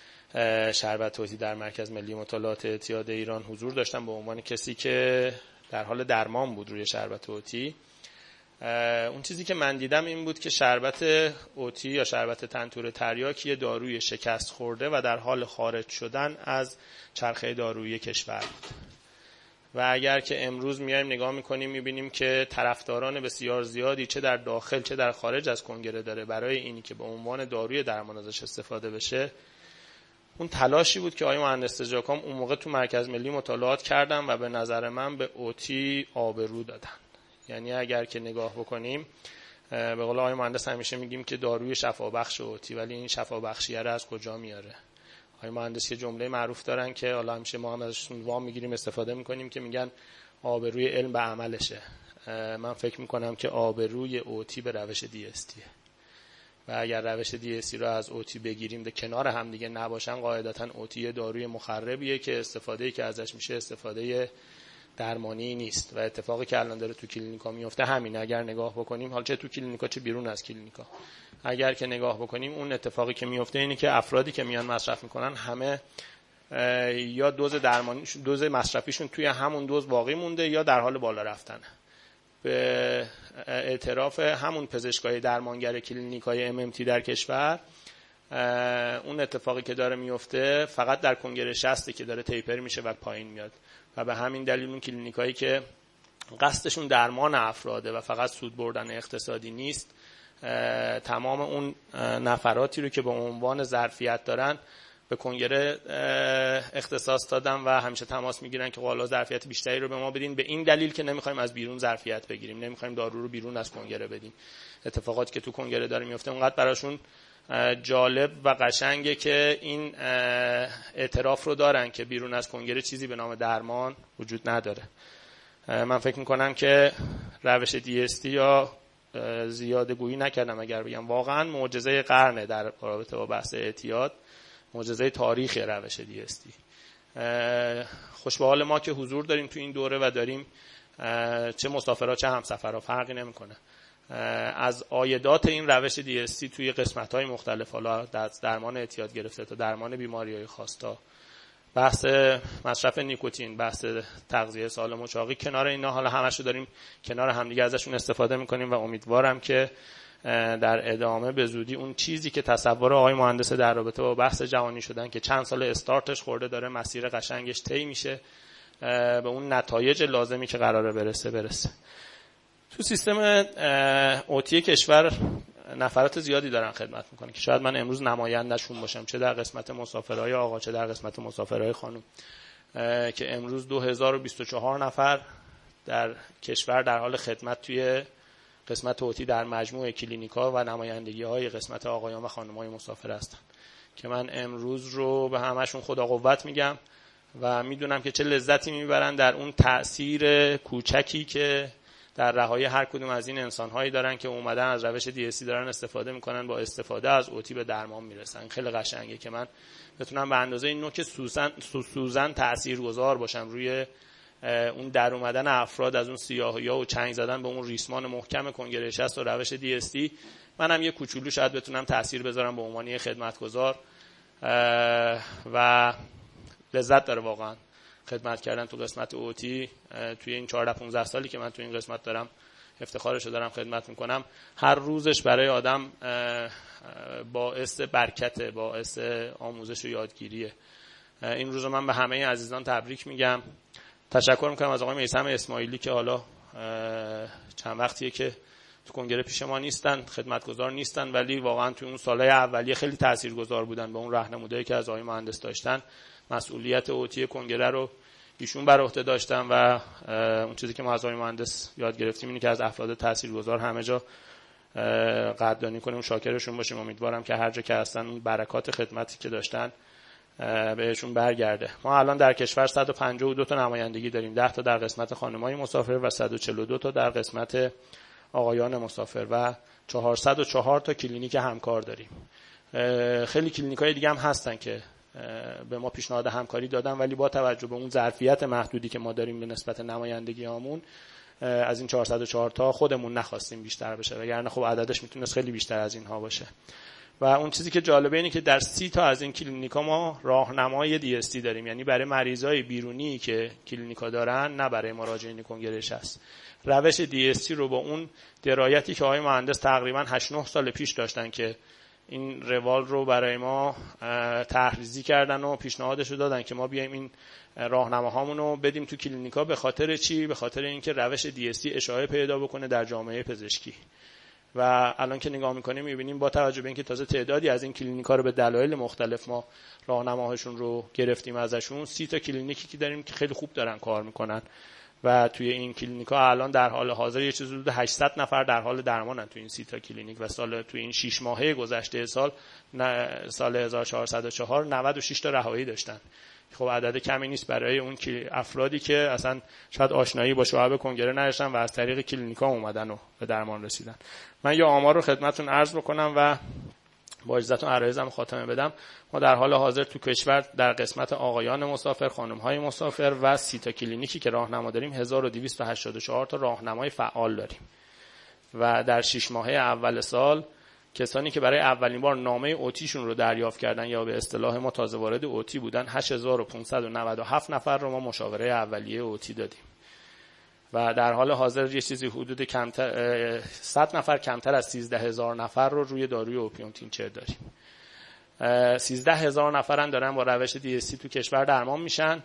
شربت اوتی در مرکز ملی مطالعات اعتیاد ایران حضور داشتم به عنوان کسی که در حال درمان بود روی شربت اوتی، اون چیزی که من دیدم این بود که شربت اوتی یا شربت تنتور تریاک یه داروی شکست خورده و در حال خارج شدن از چرخه دارویی کشور بود. و اگر که امروز میایم نگاه میکنیم میبینیم که طرفداران بسیار زیادی چه در داخل چه در خارج از کنگره داره برای اینی که به عنوان داروی درمان ازش استفاده بشه. اون تلاشی بود که آقای مهندس تجاکام اون موقع تو مرکز ملی مطالعات کردن و به نظر من به اوتی آبرو دادن. یعنی اگر که نگاه بکنیم، به قول آقای مهندس همیشه میگیم که داروی شفابخش اوتی، ولی این شفابخشیه رو از کجا میاره؟ آقای مهندس یه جمله معروف دارن که حالا همیشه ما هم ازشون وام میگیریم استفاده میکنیم که میگن آبروی علم به عملشه. من فکر میکنم که آبروی اوتی به روش دی اس تیه و اگر روش دی اس تی رو از اوتی بگیریم ده کنار هم دیگه نباشن، قاعدتاً اوتی داروی مخربیه که استفاده‌ای که ازش میشه استفاده درمانی نیست و اتفاقی که الان داره تو کلینیکا میفته همین. اگر نگاه بکنیم، حالا چه تو کلینیکا چه بیرون از کلینیکا، اگر که نگاه بکنیم اون اتفاقی که میفته اینه که افرادی که میان مصرف میکنن همه یا دوز درمانی دوز مصرفیشون توی همون دوز باقی مونده یا در حال بالا رفتنه. به اعتراف همون پزشکای درمانگر کلینیکای ام ام تی در کشور، اون اتفاقی که داره میفته فقط در کنگره شصت که داره تیپر میشه و پایین میاد و به همین دلیل اون کلینیکایی که قصدشون درمان افراده و فقط سود بردن اقتصادی نیست، تمام اون نفراتی رو که به عنوان ظرفیت دارن به کنگره اختصاص دادن و همیشه تماس میگیرن که والا ظرفیت بیشتری رو به ما بدین، به این دلیل که نمیخوایم از بیرون ظرفیت بگیریم، نمیخوایم دارو رو بیرون از کنگره بدیم. اتفاقاتی که تو کنگره داره میفته اونقدر براشون جالب و قشنگه که این اعتراف رو دارن که بیرون از کنگره چیزی به نام درمان وجود نداره. من فکر میکنم که روش دی اس تی یا زیاده گویی نکردم اگر بگم واقعا معجزه قرنه در رابطه با بحث اعتیاد، معجزه تاریخی روش دی اس تی. خوش به حال ما که حضور داریم تو این دوره و داریم چه مسافرها چه همسفرها فرقی نمیکنه از عایدات این روش دی اس تی توی قسمت‌های مختلف، حالا درمان اعتیاد گرفته تا درمان بیماری‌های خاص تا بحث مصرف نیکوتین، بحث تغذیه سالم و چاقی، کنار اینا حالا همشو داریم کنار همدیگه ازشون استفاده میکنیم و امیدوارم که در ادامه به زودی اون چیزی که تصور آقای مهندس در رابطه با بحث جهانی شدن که چند سال استارتش خورده داره مسیر قشنگش طی میشه به اون نتایج لازمی که قراره برسه برسه. تو سیستم اوتی کشور نفرات زیادی دارن خدمت میکنن که شاید من امروز نماینده‌شون باشم، چه در قسمت مسافرهای آقا چه در قسمت مسافرهای خانم، که امروز دو هزار و بیست و چهار نفر در کشور در حال خدمت توی قسمت اوتی در مجموع کلینیک‌ها و نمایندگی‌های قسمت آقایان و خانم‌های مسافر هستن که من امروز رو به همشون خدا قوت میگم و میدونم که چه لذتی میبرن در اون تأثیر کوچکی که در رهایی هر کدوم از این انسان‌هایی دارن که اومدن از روش دی اس سی دارن استفاده میکنن، با استفاده از اوتی به درمان میرسن. خیلی قشنگه که من بتونم به اندازه این نوک سوزن سوزن تاثیرگذار باشم روی اون در اومدن افراد از اون سیاهی‌ها و چنگ زدن به اون ریسمان محکم کنگره شصت و روش دی اس تی. منم یه کوچولو شاید بتونم تاثیر بذارم به عنوان یه خدمتگزار و لذت داره واقعا خدمت کردن تو قسمت اوتی. توی این چهارده پانزده سالی که من تو این قسمت دارم افتخارشو دارم خدمت میکنم، هر روزش برای آدم باعث برکته، باعث آموزش و یادگیریه. این روز من به همه عزیزان تبریک میگم. تشکر میکنم از آقای میثم اسماعیلی که حالا چند وقتیه که تو کنگره پیش ما نیستن، خدمتگزار نیستن، ولی واقعا تو اون سالهای اولیه خیلی تاثیرگذار بودن به اون راهنمودایی که از آقای مهندس داشتن. مسئولیت اوتی کنگره رو ایشون بر عهده داشتن و اون چیزی که ما از آقای مهندس یاد گرفتیم اینه که از افراد تاثیرگذار همه جا قدردانی کنیم و شاکرشون باشیم. امیدوارم که هر جا که هستن اون برکات خدمتی که داشتن بهشون برگرده. ما الان در کشور صد و پنجاه و دو تا نمایندگی داریم، ده تا در قسمت خانم‌های مسافر و صد و چهل و دو تا در قسمت آقایان مسافر و چهارصد و چهار تا کلینیک همکار داریم. خیلی کلینیک‌های دیگه هم هستن که به ما پیشنهاد همکاری دادن، ولی با توجه به اون ظرفیت محدودی که ما داریم به نسبت نمایندگی‌هامون از این چهارصد و چهار تا خودمون نخواستیم بیشتر بشه، وگرنه خب عددش میتونست خیلی بیشتر از اینها باشه. و اون چیزی که جالبه اینه که در سی تا از این کلینیکا ما راهنمای دی اس تی داریم، یعنی برای مریضای بیرونی که کلینیکا دارن، نه برای مراجعین کنگره شصت. روش دی اس تی رو با اون درایتی که آقای مهندس تقریبا هشت نه سال پیش داشتن که این روال رو برای ما طرح‌ریزی کردن و پیشنهادش رو دادن که ما بیایم این راهنماهامون رو بدیم تو کلینیکا. به خاطر چی؟ به خاطر اینکه روش دی اس تی اشاعه پیدا بکنه در جامعه پزشکی. و الان که نگاه می‌کنیم می‌بینیم با توجه به اینکه تازه تعدادی از این کلینیک‌ها رو به دلایل مختلف ما راهنماهاشون رو گرفتیم ازشون، سی تا کلینیکی که داریم که خیلی خوب دارن کار میکنن و توی این کلینیک‌ها الان در حال حاضر یه چیز حدود هشتصد نفر در حال درمانن توی این سی تا کلینیک و سال توی این شش ماهه گذشته سال سال هزار و چهارصد و چهار نود و شش تا رهایی داشتن. خب عدد کمی نیست برای اون افرادی که اصلا شاید آشنایی با شعب کنگره نداشتن و از طریق کلینیک‌ها اومدن و به درمان رسیدن. من یه آمار رو خدمتتون عرض بکنم و با اجازهتون عرایزم خاتمه بدم. ما در حال حاضر تو کشور در قسمت آقایان مسافر، خانم‌های مسافر و سی تا کلینیکی که راهنما داریم هزار و دویست و هشتاد و چهار تا راهنمای فعال داریم و در شش ماهه اول سال کسانی که برای اولین بار نامه اوتیشون رو دریافت کردن یا به اصطلاح ما تازه وارد اوتی بودن هشت هزار و پانصد و نود و هفت نفر رو ما مشاوره اولیه اوتی دادیم و در حال حاضر یه چیزی حدود کمتر صد نفر کمتر از سیزده هزار نفر رو روی داروی اوپیوم تینچر داریم. سیزده هزار نفرن دارن با روش دی اس تی تو کشور درمان میشن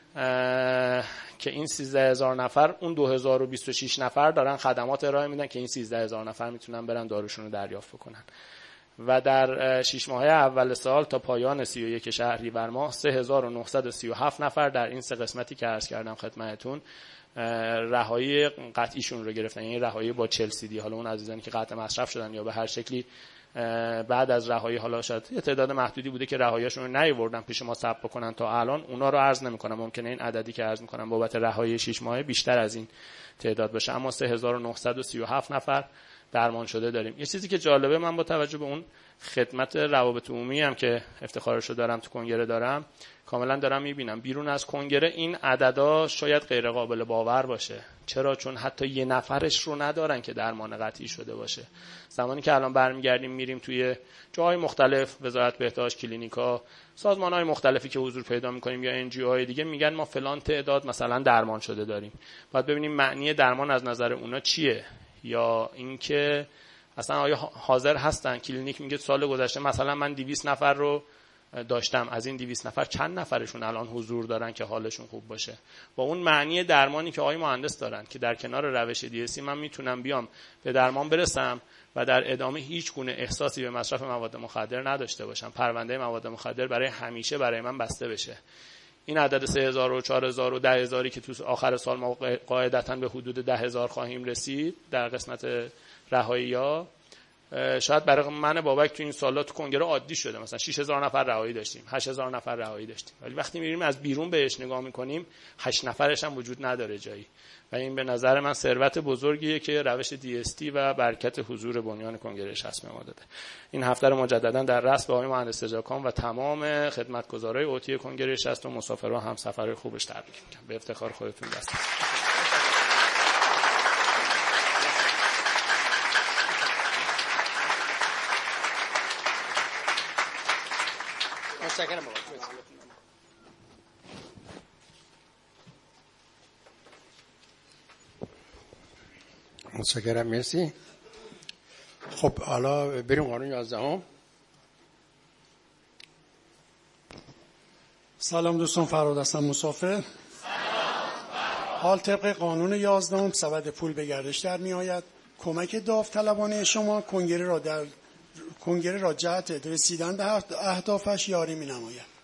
که این سیزده هزار نفر اون دو هزار و بیست و شش نفر دارن خدمات ارائه میدن که این سیزده هزار نفر میتونن برن داروشون رو دریافت بکنن. و در شش ماهه اول سال تا پایان سی و یک شهریور ماه سه هزار و نهصد و سی و هفت نفر در این سه قسمتی که عرض کردم خدمتتون رهایی قطعیشون رو گرفتن، یعنی رهایی با چهل سی دی. حالا اون عزیزانی که قطع مصرف شدن یا به هر شکلی بعد از رهایی حالا شاید یه تعداد محدودی بوده که رهاییشون رو نیاوردن پیش ما ثبت بکنن تا الان، اونا رو عرض نمی‌کنم، ممکنه این عددی که عرض می‌کنم بابت رهایی شش ماهه بیشتر از این تعداد باشه، اما سه هزار و نهصد و سی و هفت نفر درمان شده داریم. یه چیزی که جالبه، من با توجه به اون خدمت روابط عمومی هم که افتخارشو دارم تو کنگره دارم، کاملا دارم میبینم بیرون از کنگره این عددا شاید غیر قابل باور باشه. چرا؟ چون حتی یه نفرش رو ندارن که درمان قطعی شده باشه. زمانی که الان برمیگردیم میریم توی جاهای مختلف، وزارت بهداشت، کلینیکا، سازمان‌های مختلفی که حضور پیدا می‌کنیم یا ان جی اوهای دیگه، میگن ما فلان تعداد مثلا درمان شده داریم. باید ببینیم معنی درمان از نظر اونا چیه، یا اینکه اصلا آیا حاضر هستن. کلینیک میگه سال گذشته مثلا من دویست نفر رو داشتم از این دویست نفر چند نفرشون الان حضور دارن که حالشون خوب باشه. با اون معنی درمانی که آقای مهندس دارن که در کنار روش دی اس سی من میتونم بیام به درمان برسم و در ادامه هیچ گونه احساسی به مصرف مواد مخدر نداشته باشم، پرونده مواد مخدر برای همیشه برای من بسته بشه. این عدد سه هزار و چهار هزار و ده هزاری که تو آخر سال ما قاعدتاً به حدود ده هزار خواهیم رسید در قسمت رهایی‌ها، شاید برای من بابک تو این سالا تو کنگره عادی شده، مثلا شش هزار نفر رهایی داشتیم، هشت هزار نفر رهایی داشتیم، ولی وقتی می‌ریم از بیرون بهش نگاه می‌کنیم هشت نفرش هم وجود نداره جایی. و این به نظر من ثروت بزرگیه که روش دی اس تی و برکت حضور بنیان کنگره شصت ما داده. این هفته رو مجددا در رأس به آقای مهندس رضاکان و تمام خدمتگزارای اوتی کنگره شصت و مسافرها هم سفرهای خوبش تبریک میگم. به افتخار خودتون دست. متشکرم. متشکرم، مرسی. خب حالا بریم قانون یازدهم. سلام دوستان، فرهاد هستم، مسافر. حال طبق قانون یازدهم سبد پول به گردش در می آید. کمک داوطلبانه شما کنگره را در کنگره را جهت رسیدن به اهدافش یاری می نماید.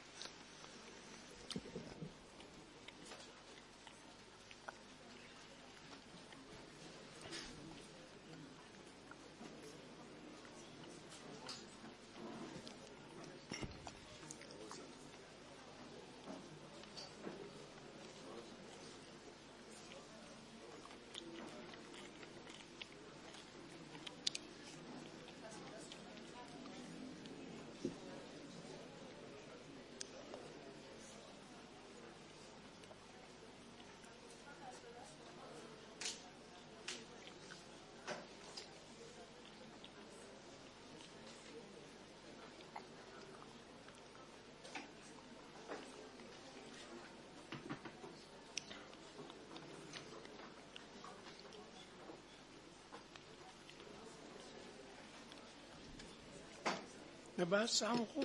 نه بس هم خوبه،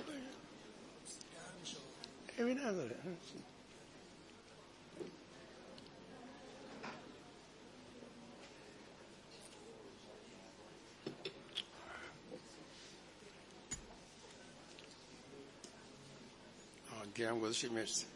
ایمی نداره. آه گیرم گذاشتید، مرسی.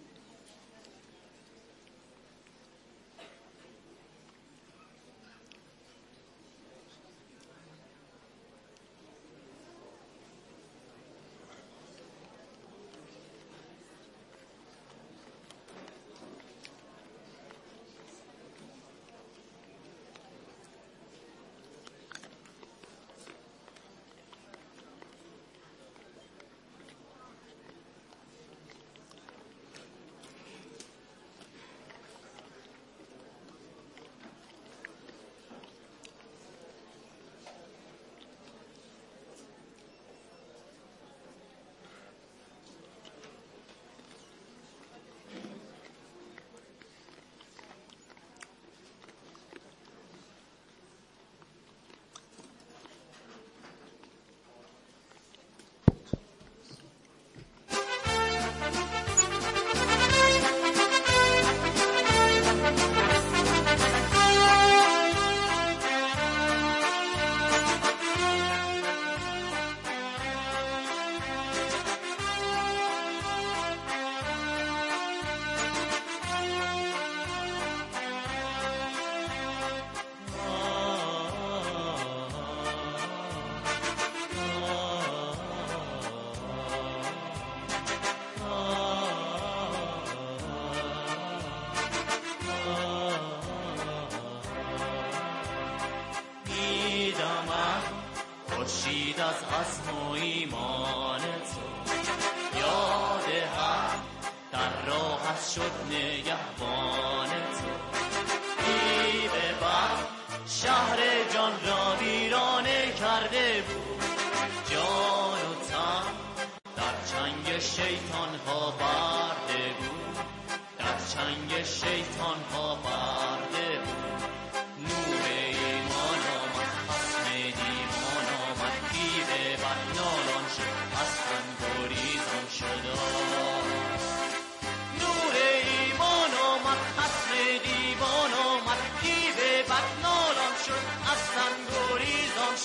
شد از من گریزان شد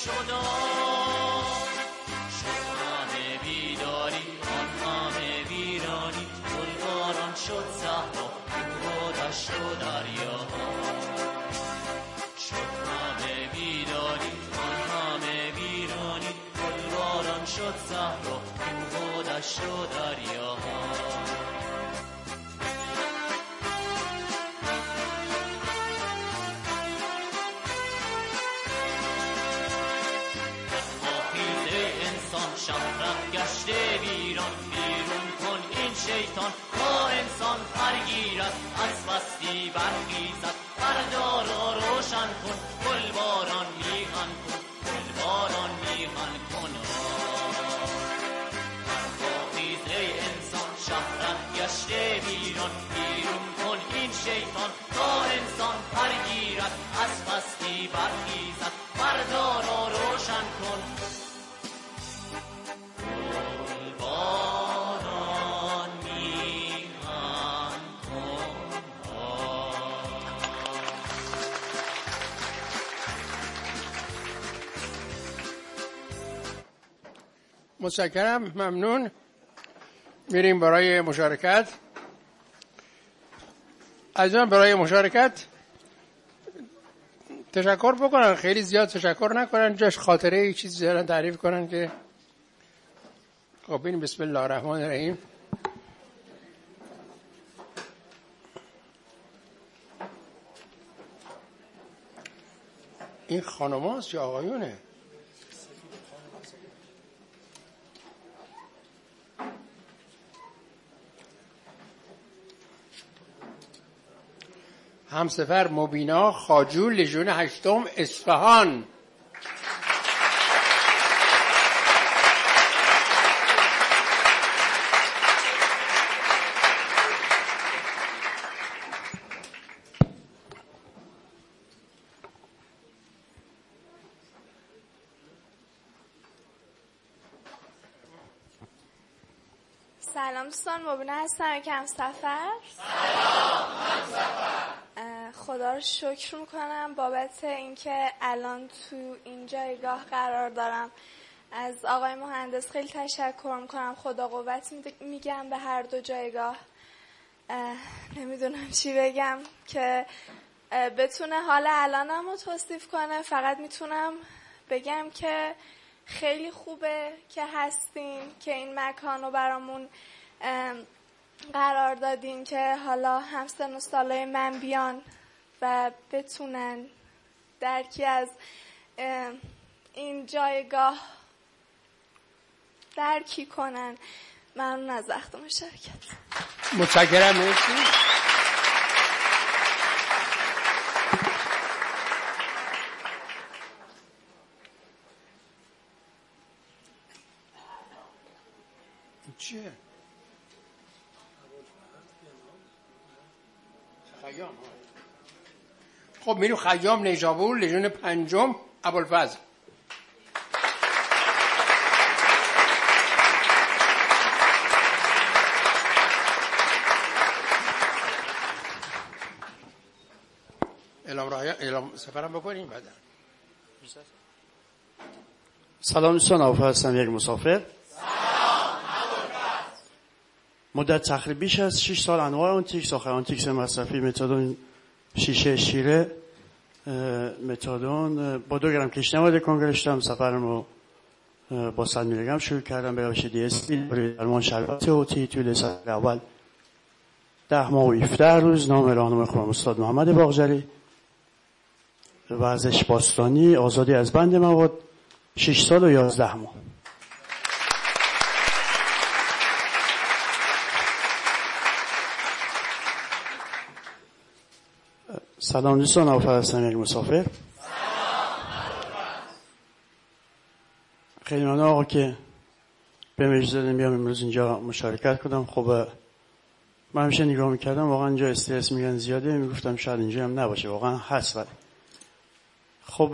شدار شد همه بیداری آن همه ویرانی گلباران شد صحرا کوه و دشت و دریاها شد همه بیداری آن همه ویرانی گلباران شد صحرا کوه و دشت و دریاها شهرت گشته ویران بیرون کن این شیطان تا انسان پرگیرد از پستی برخیزد پرده را روشن کن گلباران میهن کن گلباران میهن کن برخیز ای انسان شهرت گشته ویران بیرون کن این شیطان تا انسان پرگیرد از پستی برخیزد پرده را روشن کن متشکرم، ممنون. میریم برای مشارکت. از من برای مشارکت تشکر بکنن، خیلی زیاد تشکر نکنن، جاش خاطره ای چیزی دارن تعریف کنن که خب ببینیم. بسم الله الرحمن الرحیم. این خانماست یا آقایونه؟ همسفر مبینا خاجو، لژیون هشتم، اصفهان. سلام دوستان، مبینا هستم که همسفر. سلام همسفر. خدا رو شکر میکنم بابت اینکه الان تو این جایگاه قرار دارم. از آقای مهندس خیلی تشکر میکنم. خدا قوت میگم به هر دو جایگاه. نمیدونم چی بگم که بتونه حال الانم رو توصیف کنه. فقط میتونم بگم که خیلی خوبه که هستین، که این مکان رو برامون قرار دادین که حالا همسن و سالای من بیان و بتونن درکی از این جایگاه درکی کنن. ممنون از وقت مشارکت. متشکرم. مرسی. چیه؟ خیام. خب میریم خیام، نیشابور، لژیون پنجم، ابوالفضل. اعلام راه اعلام سفرم بکنیم بعدا. سلام دوستان، ابوالفضل هستم، یک مسافر. مدت تقریبا بیش از شش سال انواع آنتیک، ساخت آنتیکس مصرفی، متادون، شیشه شیره، متادون با دو گرم کشنه وارد کنگره شدم. سفرم رو با صد میلی گرم شروع کردم به روش دی اس تی برای درمان شربت اوتی. توی سال اول ده ماه و هفده روز. نام راهنمای خودم استاد محمد باغجری. ورزش باستانی، آزادی از بند مواد، شش سال و یازده ماه. سلام دوستان، ابوالفضل هستم، یک مسافر. خیلی ممنون آقا که به اجازه دادین بیام امروز اینجا مشارکت کنم. خب من همیشه نگاه میکردم واقعا اینجا استرس میگن زیاده، میگفتم شاید اینجا هم نباشه، واقعا هست. ولی خب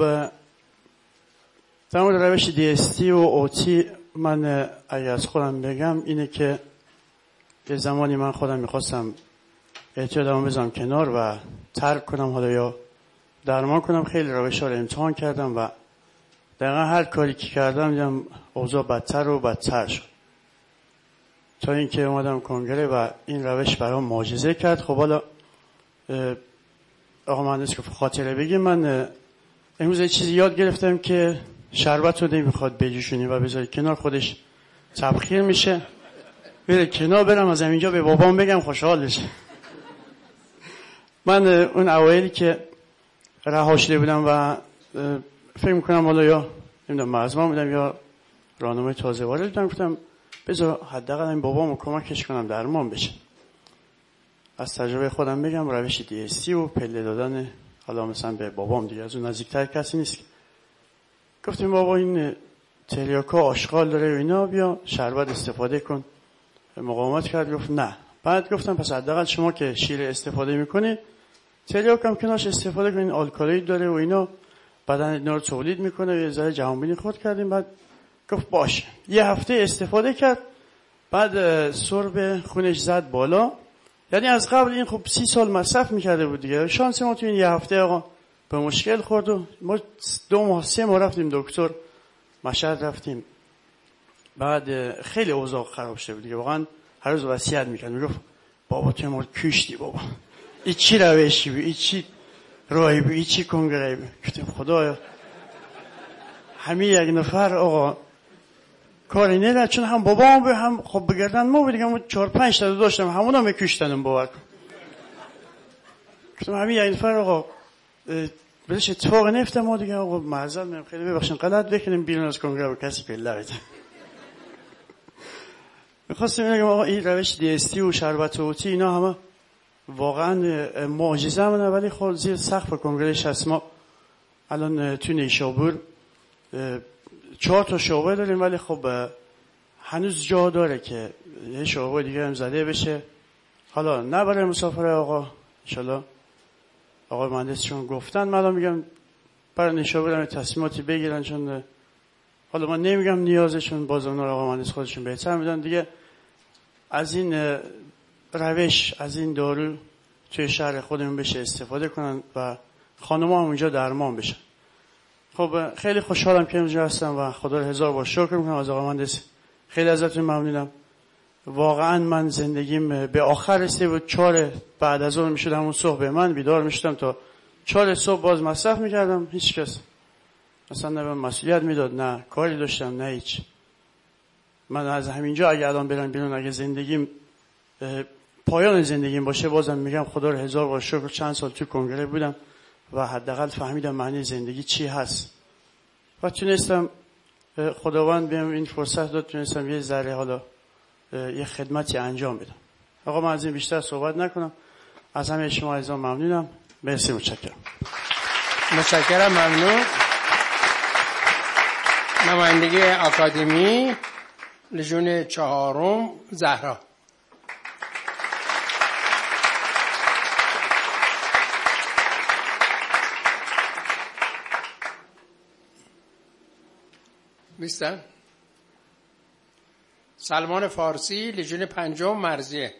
در مورد روش دی اس تی و اوتی من اگر از خودم بگم اینه که یه زمانی من خودم میخواستم اعتیادمو بذارم کنار و ترک کنم، حالا یا درمان کنم. خیلی روش‌ها رو امتحان کردم و دقیقا هر کاری که کردم دیدم اوضاع بدتر و بدتر شد تا اینکه اومدم کنگره و این روش برام معجزه کرد. خب حالا آقا مهندس که خاطره بگیم، من امروز یه چیزی یاد گرفتم که شربت رو نمیخواد بجوشونی و بذاری کنار، خودش تبخیر میشه. بره کنار، برم از اینجا به بابام بگم خوشحال بشه. من اون اوایلی که رها شده بودم و فکر میکنم حالا یا نمیدونم مزمان بودم یا راهنمای تازه وارد بودم، گفتم بذار حداقل این بابامو کمکش کنم درمان بشه. از تجربه خودم بگم روش دی اس تی و پله دادن حالا مثلا به بابام دیگه از اون نزدیکتر کسی نیست. گفتیم بابا این تریاکا آشغال داره و اینا، بیا شربت استفاده کن. مقاومت کرد، گفت نه. بعد گفتم پس حداقل شما که شیر استفاده میکنید تریاک هم کناش استفاده کنید، آلکالوئید داره و اینا، بدن اینا رو تولید میکنه و یه ذره جهانبینی خود کردیم. بعد گفت باشه. یه هفته استفاده کرد، بعد سرب خونش زد بالا. یعنی از قبل این خب سی سال مصرف میکرده بود دیگه. شانس ما تو این یه هفته آقا به مشکل خورد و ما دو ماه سه ماه رفتیم دکتر مشهد رفتیم. بعد خیلی اوضاع خراب شده بود دیگه. واقعا هر روز وصیت میکرد، میگفت بابا تو ما کشتی بابا، این چی روشی بود، این چی راهی بود، این چی کنگره بود. گفتیم خدایا همین یک نفر آقا کاری نیره، چون هم بابا هم, هم خب بگردن ما بود دیگه. من چهار پنج تا داشتم، همونا میکشتنم باور کن. گفتم همین یک نفر آقا بهش اتفاق نیفتم ما دیگه. آقا معذرت میخوام، خیلی ببخشید غلط بکنیم بیرون از کنگره و کسی پله بده. میخواستم بگم آقا این روش دی اس تی و شربت اوتی اینا همه واقعا معجزه منه، ولی خود زیر سقف کنگره هست. ما الان تو نیشابور چهار تا شعبه داریم، ولی خب هنوز جا داره که یه شعبه دیگه هم زده بشه. حالا نه برای مسافره آقا انشالله آقای مهندس چون گفتن، من الان میگم برای نیشابور هم تصمیماتی بگیرن، چون حالا من نمیگم نیازه، چون باز اونا آقای مهندس خودشون بهتر میدن دیگه. از این روش، از این دارو توی شهر خودمون بشه استفاده کنن و خانم‌ها هم اونجا درمان بشن. خب خیلی خوشحالم که اینجا هستم و خدا رو هزار بار شکر میکنم از آقا مهندس. خیلی ازتون ممنونم. واقعا من زندگیم به آخر رسیده بود. چهار بعد از اون میشد همون صبح من بیدار میشدم تا چهار صبح باز مصرف میکردم. هیچ کس مثلا نه به مسئولیت میداد، نه کاری داشتم، نه هیچ. من از همینجا اگه الان برم بیرون، اگه زندگیم پایان زندگیم باشه، بازم میگم خدا رو هزار بار شکر چند سال تو کنگره بودم و حداقل فهمیدم معنی زندگی چی هست و تونستم خداوند بهم این فرصت داد، تونستم یه ذره حالا یه خدمتی انجام بدم. آقا من از این بیشتر صحبت نکنم. از همه شما عزیزان ممنونم. مرسی، متشکرم. متشکرم، ممنون. نمایندگی آکادمی لژون چهارم زهرا. بیستن سلمان فارسی لژون پنجم مرزیه.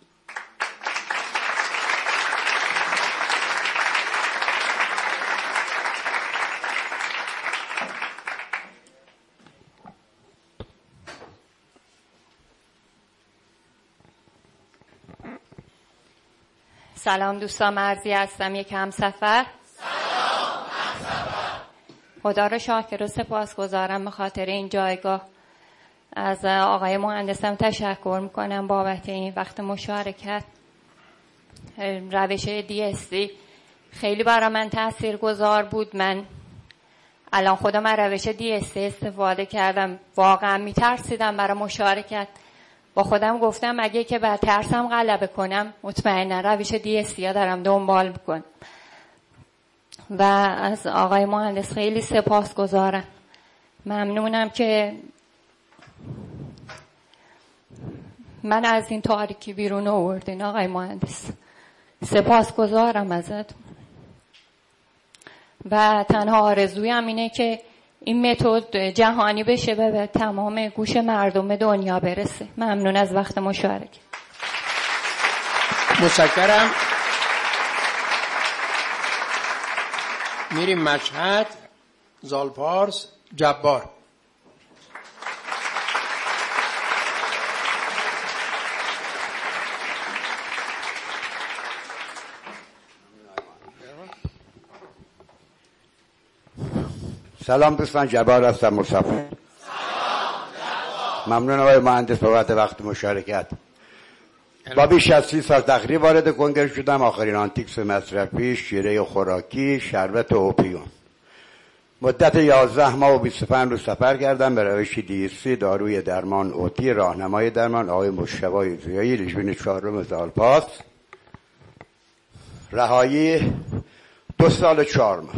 سلام دوستان، مرزی هستم، یک همسفر. سلام همسفر. خدا رو شاکر و سپاسگزارم به خاطر این جایگاه. از آقای مهندسم تشکر میکنم بابت این وقت مشارکت. روش دی اس تی خیلی برای من تاثیرگذار بود. من الان خودم از روش دی اس تی استفاده کردم، واقعا میترسیدم برای مشارکت. با خودم گفتم اگه که بر ترسم غلبه کنم، مطمئنا روش دی اس تی دارم دنبال میکنم. و از آقای مهندس خیلی سپاسگزارم. ممنونم که من از این تاریکی بیرون آوردین آقای مهندس. سپاسگزارم ازت. و تنها آرزویم اینه که این متد جهانی بشه و به تمام گوش مردم دنیا برسه. ممنون از وقت مشارکت. متشکرم. میریم مشهد، زالپارس، جبار. سلام دوستان، جبار هستم مسافر. ممنون آقای مهندس بابت وقت مشارکت. با بیش از سی سال تقریب وارد کنگره شدم. آخرین آنتیکس مصرفی، شیره خوراکی، شربت و اوپیوم. مدت یازده ماه و بیست و پنج روز سفر کردم به روش دی سی، داروی درمان اوتی، راهنمای درمان آقای مشتبه زیایی، رژیم چهارم زالپاس. رهایی دو سال و چهار ماه.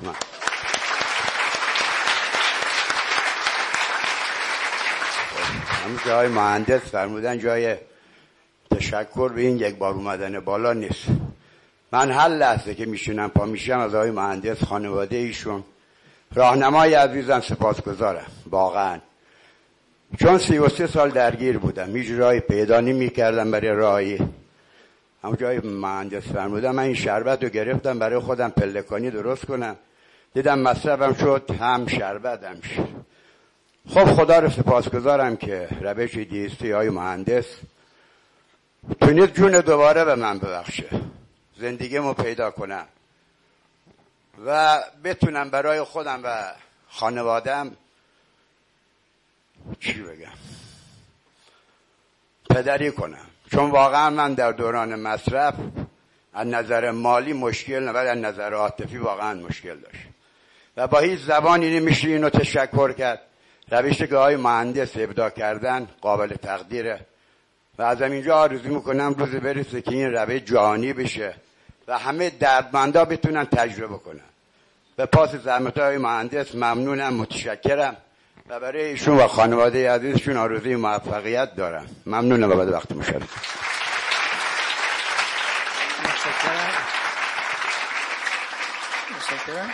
همون که آقای مهندس فرمودن جای تشکر به این یک بار اومدن بالا نیست. من هر لحظه که میشونم پا میشم از آقای مهندس، خانواده ایشون، راهنمای عزیزم سپاسگزارم واقعا. چون سی و سه سال درگیر بودم، هیچ راهی پیدا نمی‌کردم برای راهی. همون جای مهندس فرمودن من این شربت رو گرفتم برای خودم پلکانی درست کنم، دیدم مصرفم شد هم شربت هم شد. خب خدا رو سپاسگزارم که روش دیستی های مهندس تونید جون دوباره به من ببخشه، زندگیمو پیدا کنم و بتونم برای خودم و خانوادم چی بگم پدری کنم. چون واقعا من در دوران مصرف از نظر مالی مشکل نه، ولی از نظر عاطفی واقعا مشکل داشت و با هیچ زبانی نمیشه اینو تشکر کرد. روشی که آقای مهندس ابداع کردن قابل تقدیره و از اینجا آرزو میکنم روز برسه که این روش جهانی بشه و همه دردمندا بتونن تجربه کنن. به پاس زحمت های مهندس ممنونم، متشکرم و برای ایشون و خانواده عزیزشون آرزوی موفقیت دارم. ممنونم و بعد وقت مشارکت. متشکرم. متشکرم.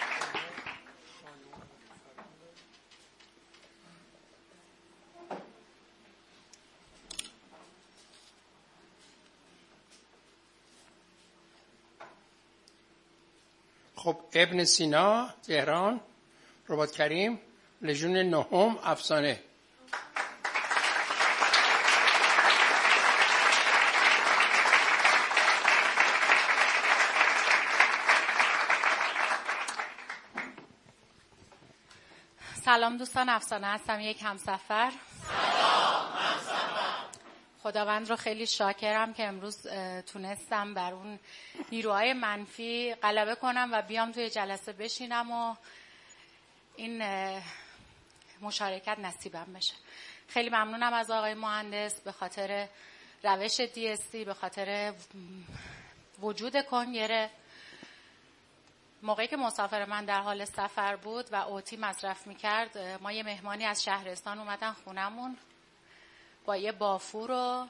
خب ابن سینا تهران، رباط کریم، لژیون نهم، افسانه. سلام دوستان، افسانه هستم، یک همسفر. سلام همسفر. خداوند رو خیلی شاکرم که امروز تونستم بر اون نیروهای منفی غلبه کنم و بیام توی جلسه بشینم و این مشارکت نصیبم بشه. خیلی ممنونم از آقای مهندس به خاطر روش دی اس تی، به خاطر وجود کنگره. موقعی که مسافر من در حال سفر بود و اوتی مصرف میکرد، ما یه مهمانی از شهرستان اومدن خونمون با یه بافور و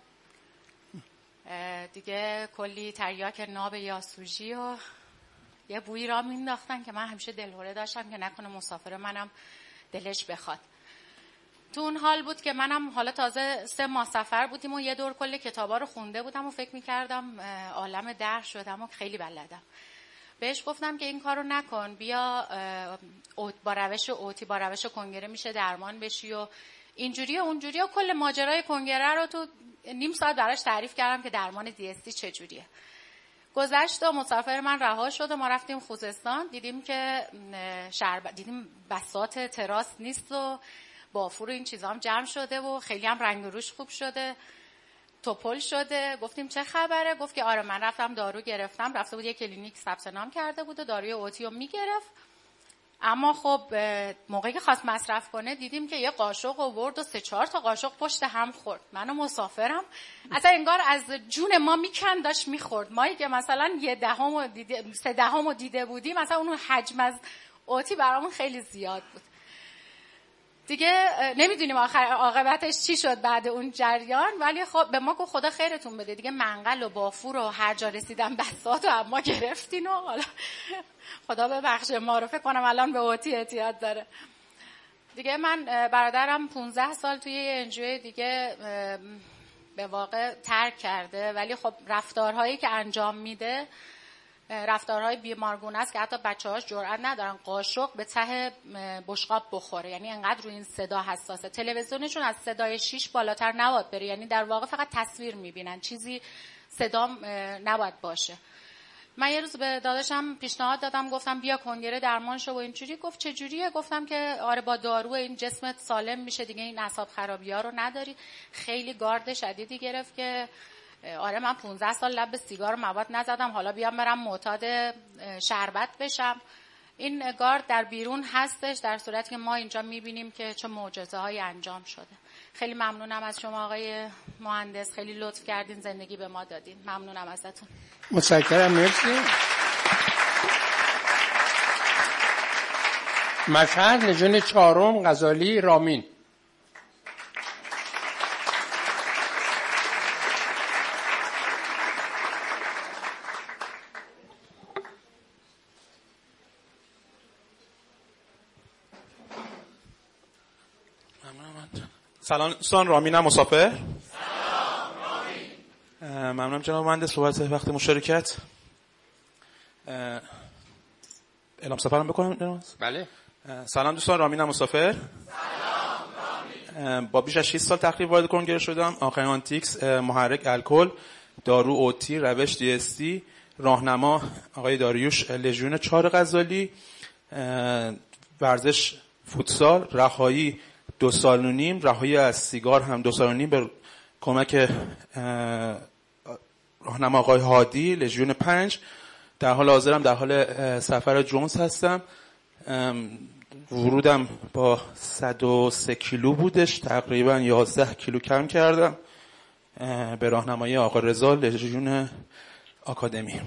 دیگه کلی تریاک ناب یاسوجی و یه بویی را مینداختن که من همیشه دلهوره داشتم که نکنه مسافر منم دلش بخواد. تو اون حال بود که منم حالا تازه سه ماه سفر بودیم و یه دور کل کتابا رو خونده بودم و فکر میکردم عالم در شدم و خیلی بلدم. بهش گفتم که این کارو نکن، بیا با روش اوتی، با روش کنگره میشه درمان بشی و اینجوری و اونجوری و کل ماجرای کنگره رو تو نیم ساعت براش تعریف کردم که درمان دی اس تی چجوریه. گذشت و مسافر من رها شد و ما رفتیم خوزستان، دیدیم که شربت، دیدیم بساط تراس نیست و بافور و این چیزا هم جمع شده و خیلی هم رنگ و روش خوب شده، توپل شده. گفتیم چه خبره؟ گفت که آره من رفتم دارو گرفتم. رفته بود یه کلینیک ثبت نام کرده بود و داروی اوتی رو میگرفت، اما خب موقعی که خواست مصرف کنه دیدیم که یه قاشق آورد و سه چهار تا قاشق پشت هم خورد. من و مسافرم اصلا انگار از جون ما میکند داشت میخورد. مایی که مثلا یه دهمو دیده، سه دهمو دیده بودیم، مثلا اون حجم از اوتی برامون خیلی زیاد بود. دیگه نمیدونیم آخر عاقبتش چی شد بعد اون جریان، ولی خب به ما گفت خدا خیرتون بده دیگه، منقل و بافور و هر جا رسیدن بساط و اما گرفتین و حالا خدا ببخشه ما رو، فکر کنم الان به اوتی اعتیاد داره دیگه. من برادرم پونزده سال توی انجوی دیگه به واقع ترک کرده، ولی خب رفتارهایی که انجام میده رفتارهای بیمارگونه است که حتی بچه‌هاش جرئت ندارن قاشق به ته بشقاب بخوره. یعنی انقدر روی این صدا حساسه. تلویزیونشون از صدای شیش بالاتر نباید بره. یعنی در واقع فقط تصویر میبینن، چیزی صدام نباید باشه. من یه روز به داداشم پیشنهاد دادم، گفتم بیا کنگره درمان شو و اینجوری. گفت چه جوریه؟ گفتم که آره با دارو این جسمت سالم میشه دیگه، این اعصاب خرابی‌ها رو نداری. خیلی گارد شدیدی گرفت که آره من پونزده سال لب سیگار و مواد نزدم، حالا بیام برم معتاد شربت بشم. این گارد در بیرون هستش، در صورتی که ما اینجا میبینیم که چه معجزه‌هایی انجام شده. خیلی ممنونم از شما آقای مهندس، خیلی لطف کردین، زندگی به ما دادین. ممنونم ازتون. متشکرم، مرسی. مشهد لژیون چهارم غزالی رامین. سلام دوستان، رامینم مسافر. سلام رامین. ممنونم جناب مهندس صحبت وقت مشارکت. اعلام سفرم بکنم؟ بله. سلام دوستان، رامینم مسافر. سلام رامین. با بیش از شش سال تقریبا وارد کنگره شدم. آخرین آنتیکس، محرک الکل، دارو اوتی، روش دی اس تی، راهنما آقای داریوش لژیون چهار غزالی، ورزش فوتسال، رهایی دو سال و نیم، رهایی از سیگار هم دو سال و نیم به کمک راهنما آقای هادی لژیون پنج. در حال حاضرم در حال سفر جونز هستم. ورودم با صد و سه کیلو بودش، تقریبا یازده کیلو کم کردم به راهنمایی آقای رضا لژیون آکادمی.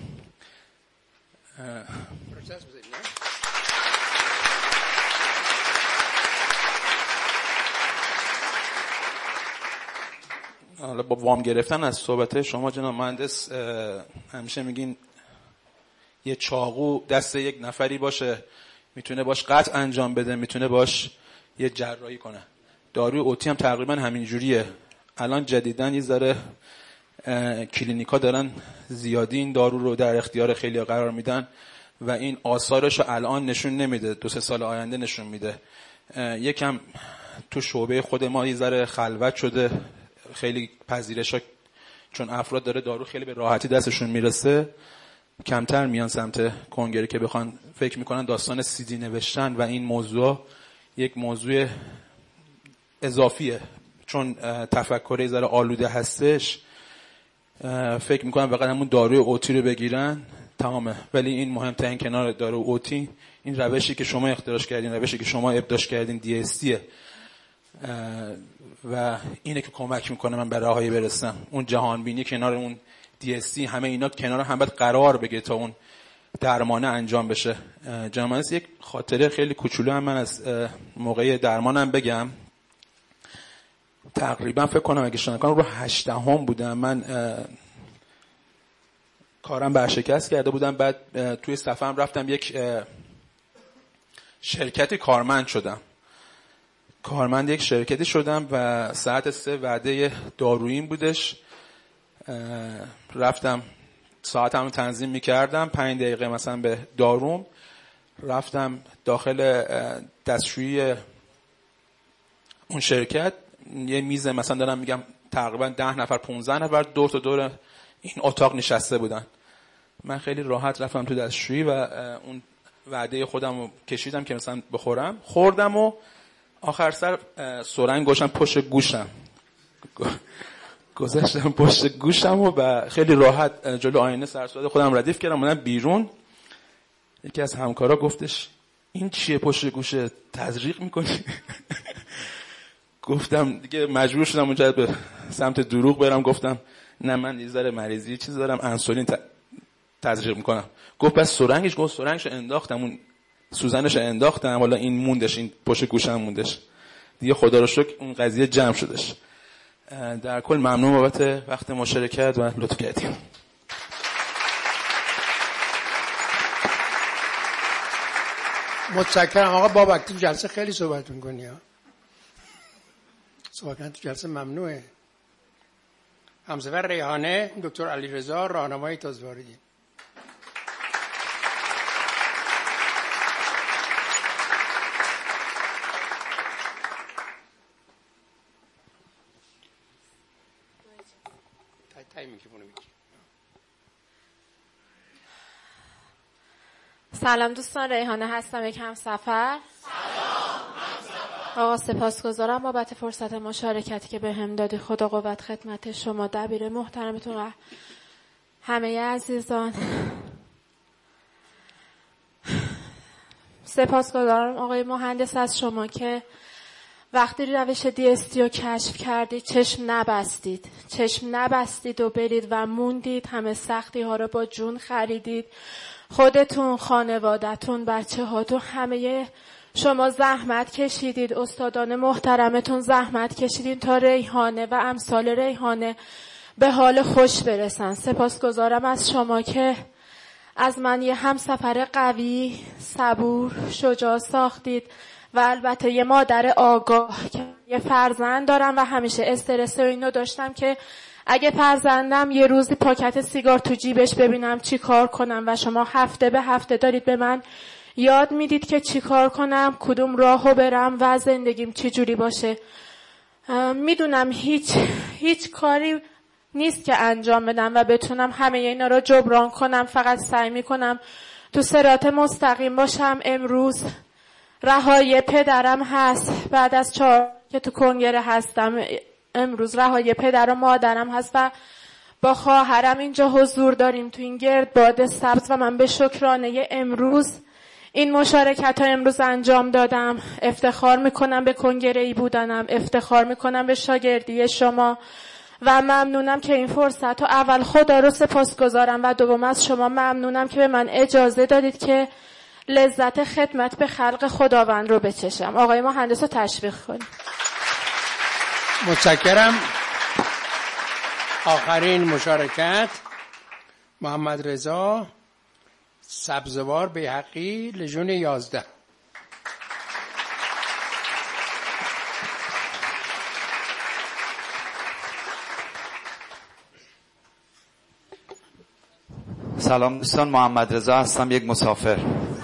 حالا با وام گرفتن از صحبت شما جناب مهندس، همیشه میگین یه چاقو دست یک نفری باشه میتونه باش قطع انجام بده، میتونه باش یه جراحی کنه. داروی اوتی هم تقریبا همین جوریه. الان جدیدن یه ذره کلینیکا دارن زیادی این دارو رو در اختیار خیلی قرار میدن و این آثارش رو الان نشون نمیده، دو سه سال آینده نشون میده. یکم تو شعبه خود ما یه ذره خلوت شده، خیلی پذیرشا چون افراد داره دارو خیلی به راحتی دستشون میرسه، کمتر میان سمت کنگره که بخوان فکر میکنن داستان سیدی نوشتن و این موضوع یک موضوع اضافیه، چون تفکر ذره آلوده هستش، فکر میکنن فقط همون داروی اوتی رو بگیرن تمامه. ولی این مهمترین کنار دارو اوتی این روشی که شما اختراع کردین، روشی که شما ابداع کردین دی اس تیه و اینه که کمک میکنه من به رهایی برسم. اون جهان بینی کنار اون دی اس تی، همه اینا کنار هم باید قرار بگیره تا اون درمانه انجام بشه. جناب یک خاطره خیلی کوچولو هم من از موقع درمانم بگم. تقریبا فکر کنم اگه اشتباه نکنم رو هشتم بودم من کارم برشکست کرده بودم. بعد توی صفم رفتم یک شرکتی کارمند شدم. کارمند یک شرکتی شدم و ساعت سه وعده دارویین بودش. رفتم ساعتمو تنظیم میکردم، پنج دقیقه مثلا به داروم رفتم داخل دستشویی اون شرکت. یه میز مثلا دارم میگم تقریبا ده نفر پونزده نفر دور تا دور این اتاق نشسته بودن. من خیلی راحت رفتم تو دستشویی و اون وعده خودم رو کشیدم که مثلا بخورم. خوردم و آخر سر سرنگ گوشم پشت گوشم گذاشتم پشت گوشم و خیلی راحت جلو آینه سر صورت خودم ردیف کردم. اومدم بیرون، یکی از همکارا گفتش این چیه پشت گوشه، تزریق میکنی؟ گفتم دیگه مجبور شدم اونجا به سمت دروغ برم. گفتم نه من یه ذره مریضی چیز دارم، انسولین تزریق میکنم. گفت بس سرنگش؟ گفت سرنگش انداختم، اون سوزنش انداختم، حالا این موندش، این پشت گوشم موندش دیگه. خدا رو شکر اون قضیه جمع شدش. در کل ممنون بابت وقت مشارکت و لطف کردیم. متشکرم آقا بابک. تو جلسه خیلی صحبت میکنی ها، صحبت تو جلسه ممنوعه. همسفر ریحانه دکتر علیرضا راهنمای تازه‌واردی. تای میکروفون میگی. سلام دوستان، ریحانه هستم، یک همسفر. آقا سپاسگزارم بابت فرصت مشارکتی که به هم دادی. خدا قوت خدمت شما، دبیر محترمتون و همه عزیزان. سپاسگزارم آقای مهندس از شما که وقتی روش دی اس تی رو کشف کردید چشم نبستید چشم نبستید و برید و موندید. همه سختی ها رو با جون خریدید. خودتون، خانوادتون، بچه هاتون، همه شما زحمت کشیدید. استادان محترمتون زحمت کشیدید تا ریحانه و امثال ریحانه به حال خوش برسن. سپاسگزارم از شما که از من یه همسفر قوی، صبور، شجاع ساختید و البته یه مادر آگاه که یه فرزند دارم و همیشه استرس و اینو داشتم که اگه فرزندم یه روزی پاکت سیگار تو جیبش ببینم چی کار کنم و شما هفته به هفته دارید به من یاد میدید که چی کار کنم، کدوم راهو برم و زندگیم چی جوری باشه. میدونم هیچ هیچ کاری نیست که انجام بدم و بتونم همه اینا رو جبران کنم. فقط سعی میکنم تو صراط مستقیم باشم. امروز رهایی پدرم هست بعد از چهار که تو کنگره هستم. امروز رهایی پدر و مادرم هست و با خواهرم اینجا حضور داریم تو این گردباد سبز و من به شکرانه امروز این مشارکت ها امروز انجام دادم. افتخار میکنم به کنگره ای بودنم، افتخار میکنم به شاگردی شما و ممنونم که این فرصت رو اول خدا رو سپاسگزارم و دوم از شما ممنونم که به من اجازه دادید که لذت خدمت به خلق خداوند رو بچشم. آقای مهندس رو تشویق کنید. متشکرم. آخرین مشارکت محمد رضا سبزوار بیهقی، لژون یازده. سلام دوستان، محمد رضا هستم، یک مسافر.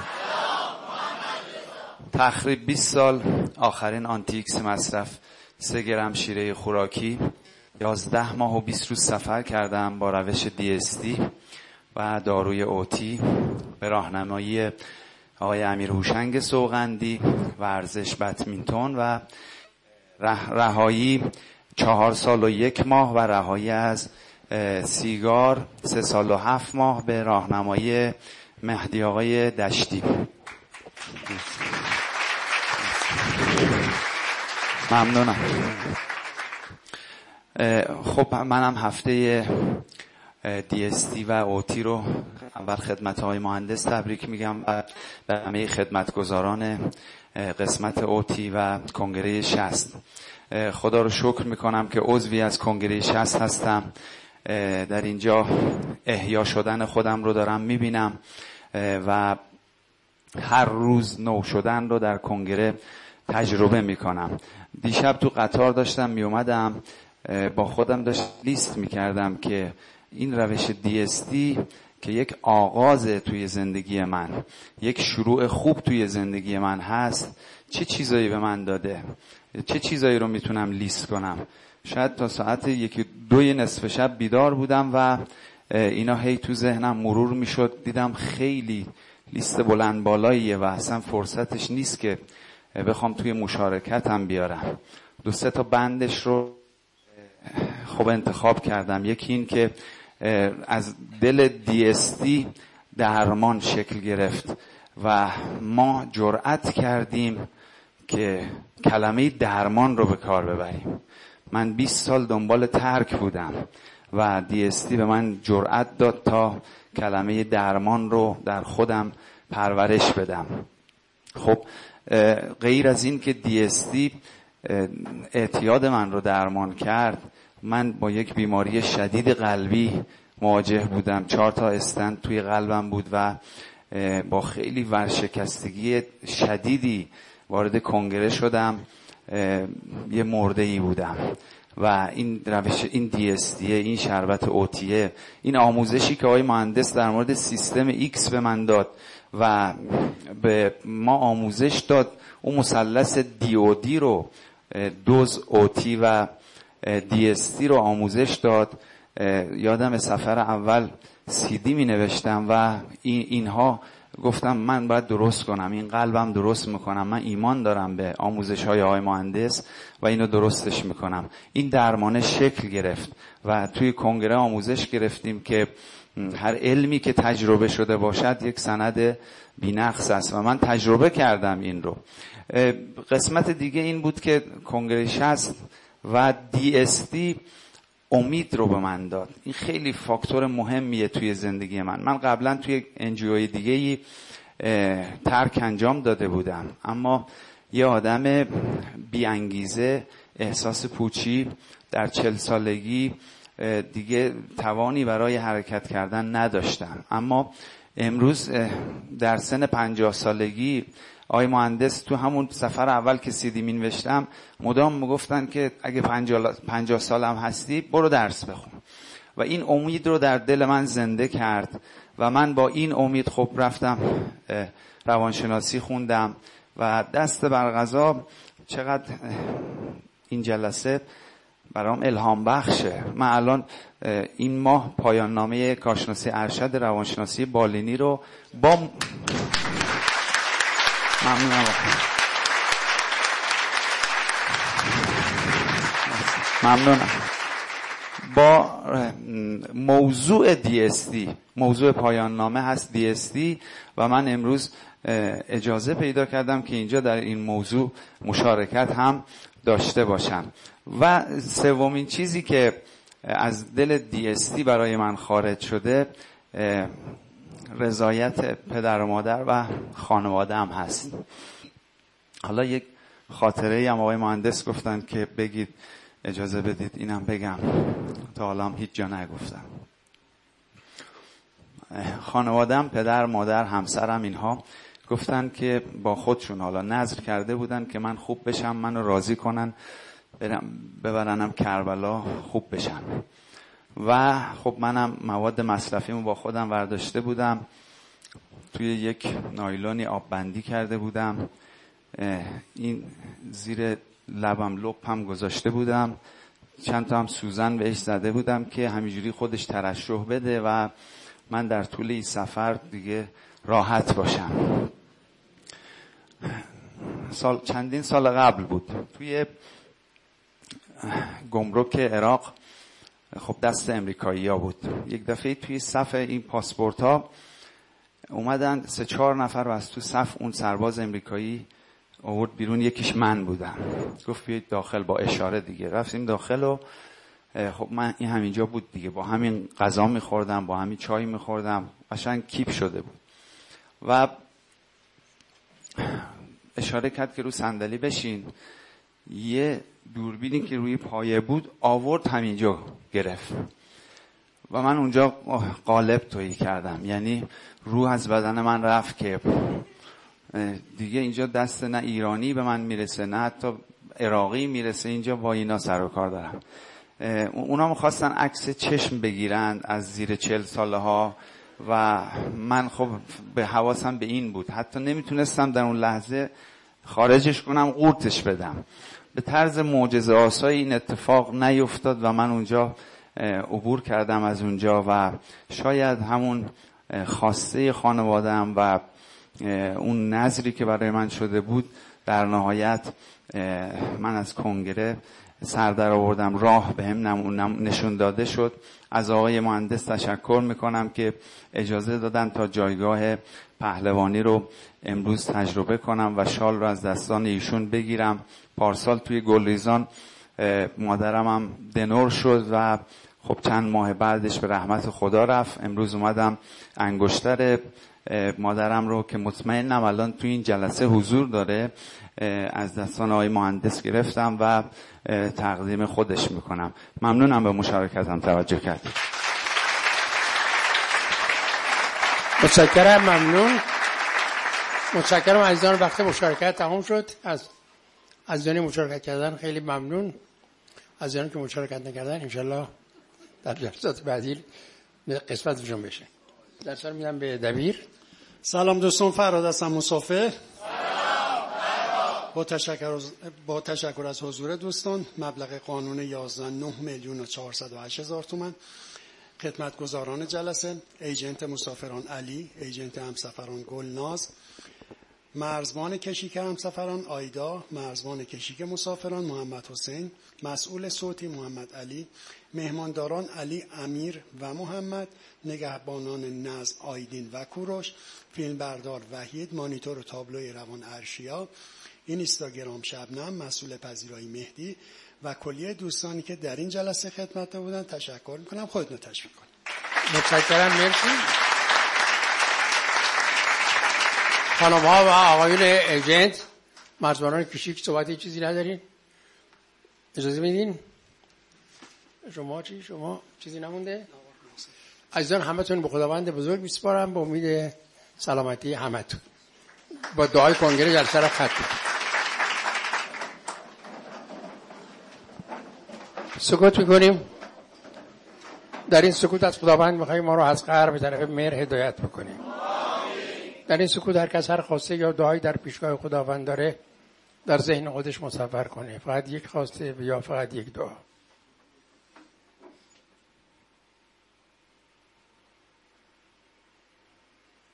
تقریبا بیست سال آخرین آنتیکس مصرف، سه گرم شیره خوراکی، یازده ماه و بیست روز سفر کردم با روش دی اس دی و داروی اوتی به راهنمایی آقای امیر هوشنگ سوغندی، ورزش بدمینتون و رهایی چهار سال و یک ماه و رهایی از سیگار سه سال و هفت ماه به راهنمایی مهدی آقای دشتی. ممنونم. خب منم هفته دی اس دی و اوتی رو اول خدمت های مهندس تبریک میگم و به همه خدمتگزاران قسمت اوتی و کنگره شصت. خدا رو شکر میکنم که عضوی از کنگره شصت هستم. در اینجا احیا شدن خودم رو دارم میبینم و هر روز نو شدن رو در کنگره تجربه میکنم. دیشب تو قطار داشتم میومدم، با خودم داشت لیست میکردم که این روش دی اس دی که یک آغاز توی زندگی من، یک شروع خوب توی زندگی من هست، چه چیزایی به من داده، چه چیزایی رو میتونم لیست کنم. شاید تا ساعت یکی دوی نصف شب بیدار بودم و اینا هی تو ذهنم مرور میشد. دیدم خیلی لیست بلند بالاییه و اصلا فرصتش نیست که بخوام توی مشارکتم بیارم. دو سه تا بندش رو خب انتخاب کردم. یکی این که از دل دی اس دی درمان شکل گرفت و ما جرأت کردیم که کلمه درمان رو به کار ببریم. من بیست سال دنبال ترک بودم و دی اس دی به من جرأت داد تا کلمه درمان رو در خودم پرورش بدم. خب غیر از این که دی اس دی اعتیاد من رو درمان کرد، من با یک بیماری شدید قلبی مواجه بودم. چهار تا استنت توی قلبم بود و با خیلی ورشکستگی شدیدی وارد کنگره شدم. یه مرده ای بودم و این روش، این دی اس دی، این شربت اوتیه، این آموزشی که آقای مهندس در مورد سیستم ایکس به من داد و به ما آموزش داد، اون مثلث دی او دی رو، دوز اوتی و دی اس دی رو آموزش داد. یادم سفر اول سیدی می نوشتم و این اینها گفتم من باید درست کنم، این قلبم درست میکنم، من ایمان دارم به آموزش های آقای مهندس و اینو درستش میکنم. این درمانه شکل گرفت و توی کنگره آموزش گرفتیم که هر علمی که تجربه شده باشد یک سند بی‌نقص است و من تجربه کردم این رو. قسمت دیگه این بود که کنگره شصت و دی اس دی امید رو به من داد. این خیلی فاکتور مهمیه توی زندگی من. من قبلا توی انجیوی دیگه‌ای ترک انجام داده بودم، اما یه آدم بی انگیزه، احساس پوچی، در چل سالگی دیگه توانی برای حرکت کردن نداشتم. اما امروز در سن پنجاه سالگی آقای مهندس تو همون سفر اول که سیدی می نوشتم مدام میگفتن که اگه پنجاه سالم هستی برو درس بخون و این امید رو در دل من زنده کرد و من با این امید خب رفتم روانشناسی خوندم و دست بر قضا چقدر این جلسه برام الهام بخشه. من الان این ماه پایان نامه کارشناسی ارشد روانشناسی بالینی رو با ممنونم ممنونم با موضوع دی اس دی، موضوع پایان نامه هست دی اس دی و من امروز اجازه پیدا کردم که اینجا در این موضوع مشارکت هم داشته باشم. و سومین چیزی که از دل دی اس دی برای من خارج شده رضایت پدر و مادر و خانواده هم هست. حالا یک خاطره هم آقای مهندس گفتن که بگید، اجازه بدید اینم بگم، تا حالا هم هیچ جا نگفتم. خانواده‌ام، پدر، مادر، همسرم، اینها گفتن که با خودشون حالا نذر کرده بودن که من خوب بشم، منو راضی کنن، برم ببرنم کربلا خوب بشم. و خب منم مواد مصرفیمو با خودم برداشته بودم، توی یک نایلونی آب بندی کرده بودم، این زیر لبم لپم گذاشته بودم، چند تا هم سوزن بهش زده بودم که همینجوری خودش ترشح بده و من در طول این سفر دیگه راحت باشم. سال چندین سال قبل بود، توی گمرک عراق، خب دست امریکایی‌ها بود. یک دفعه توی صف این پاسپورت‌ها اومدن سه چهار نفر و از تو صف اون سرباز امریکایی آورد بیرون، یکیش من بودم. گفت بیایید داخل، با اشاره دیگه رفتیم داخل و خب من این همینجا بود دیگه، با همین غذا می‌خوردم، با همین چای می‌خوردم، قشنگ کیپ شده بود. و اشاره کرد که رو صندلی بشین. یه دوربینی که روی پایه بود آورد همینجا گرفت و من اونجا قالب تویی کردم، یعنی روح از بدن من رفت که دیگه اینجا دست نه ایرانی به من میرسه نه حتی عراقی میرسه، اینجا با اینا سر و کار دارم. اونا میخواستن عکس چشم بگیرن از زیر چل ساله ها و من خب به حواسم به این بود، حتی نمیتونستم در اون لحظه خارجش کنم، قورتش بدم. به طرز معجزه آسایی این اتفاق نیفتاد و من اونجا عبور کردم از اونجا و شاید همون خواسته خانواده‌ام و اون نظری که برای من شده بود در نهایت من از کنگره سر در آوردم، راه به هم نشون داده شد. از آقای مهندس تشکر میکنم که اجازه دادن تا جایگاه پهلوانی رو امروز تجربه کنم و شال رو از دستان ایشون بگیرم. پارسال توی گلریزان مادرم هم دنور شد و خب چند ماه بعدش به رحمت خدا رفت. امروز اومدم انگشتر مادرم رو که مطمئنم الان توی این جلسه حضور داره از دستان آقای مهندس گرفتم و تقدیم خودش میکنم. ممنونم به مشارکتم توجه کردید. متشکرم، ممنون. متشکرم عزیزان، وقت مشارکت تمام شد. از عزیزانی مشارکت کردن خیلی ممنون. عزیزانی که مشارکت نکردن انشالله در جلسات بعدی قسمتشون بشه. درسال میدم به دبیر. سلام دوستان، فراد هستم، مسافر. با تشکر از, با تشکر از حضور دوستان، مبلغ قانون یازده نه میلیون و چهارصد و هشت هزار تومان. خدمتگزاران جلسه: ایجنت مسافران علی، ایجنت همسفران گلناز، مرزبان کشیک همسفران آیدا، مرزبان کشیک مسافران محمد حسین، مسئول صوتی محمد علی، مهمانداران علی، امیر و محمد، نگهبانان نظم آیدین و کوروش، فیلمبردار وحید، مانیتور و تابلوی روان ارشیا، اینستاگرام شبنم، مسئول پذیرایی مهدی و کلیه دوستانی که در این جلسه خدمت بودن تشکر میکنم. خودتون تشویق کنید. متشکرم. مرسی. خانم ها و آقایون ایجنت، مرزبانان کشیک، صحبتی چیزی ندارین؟ اجازه میدین؟ شما چی؟ شما چیزی نمونده؟ عزیزان همتون به خداوند بزرگ میسپارم به امید سلامتی همتون. با دعای کنگره جلسه را ختم. سکوت میکنیم. در این سکوت از خداوند میخوایم ما رو از قهر به طرف مهر هدایت بکنیم. در این سکوت هر کس هر خواسته یا دعایی در پیشگاه خداوند داره در ذهن خودش مصور کنه. فقط یک خواسته یا فقط یک دعا.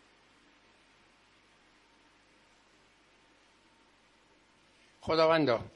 خداوندا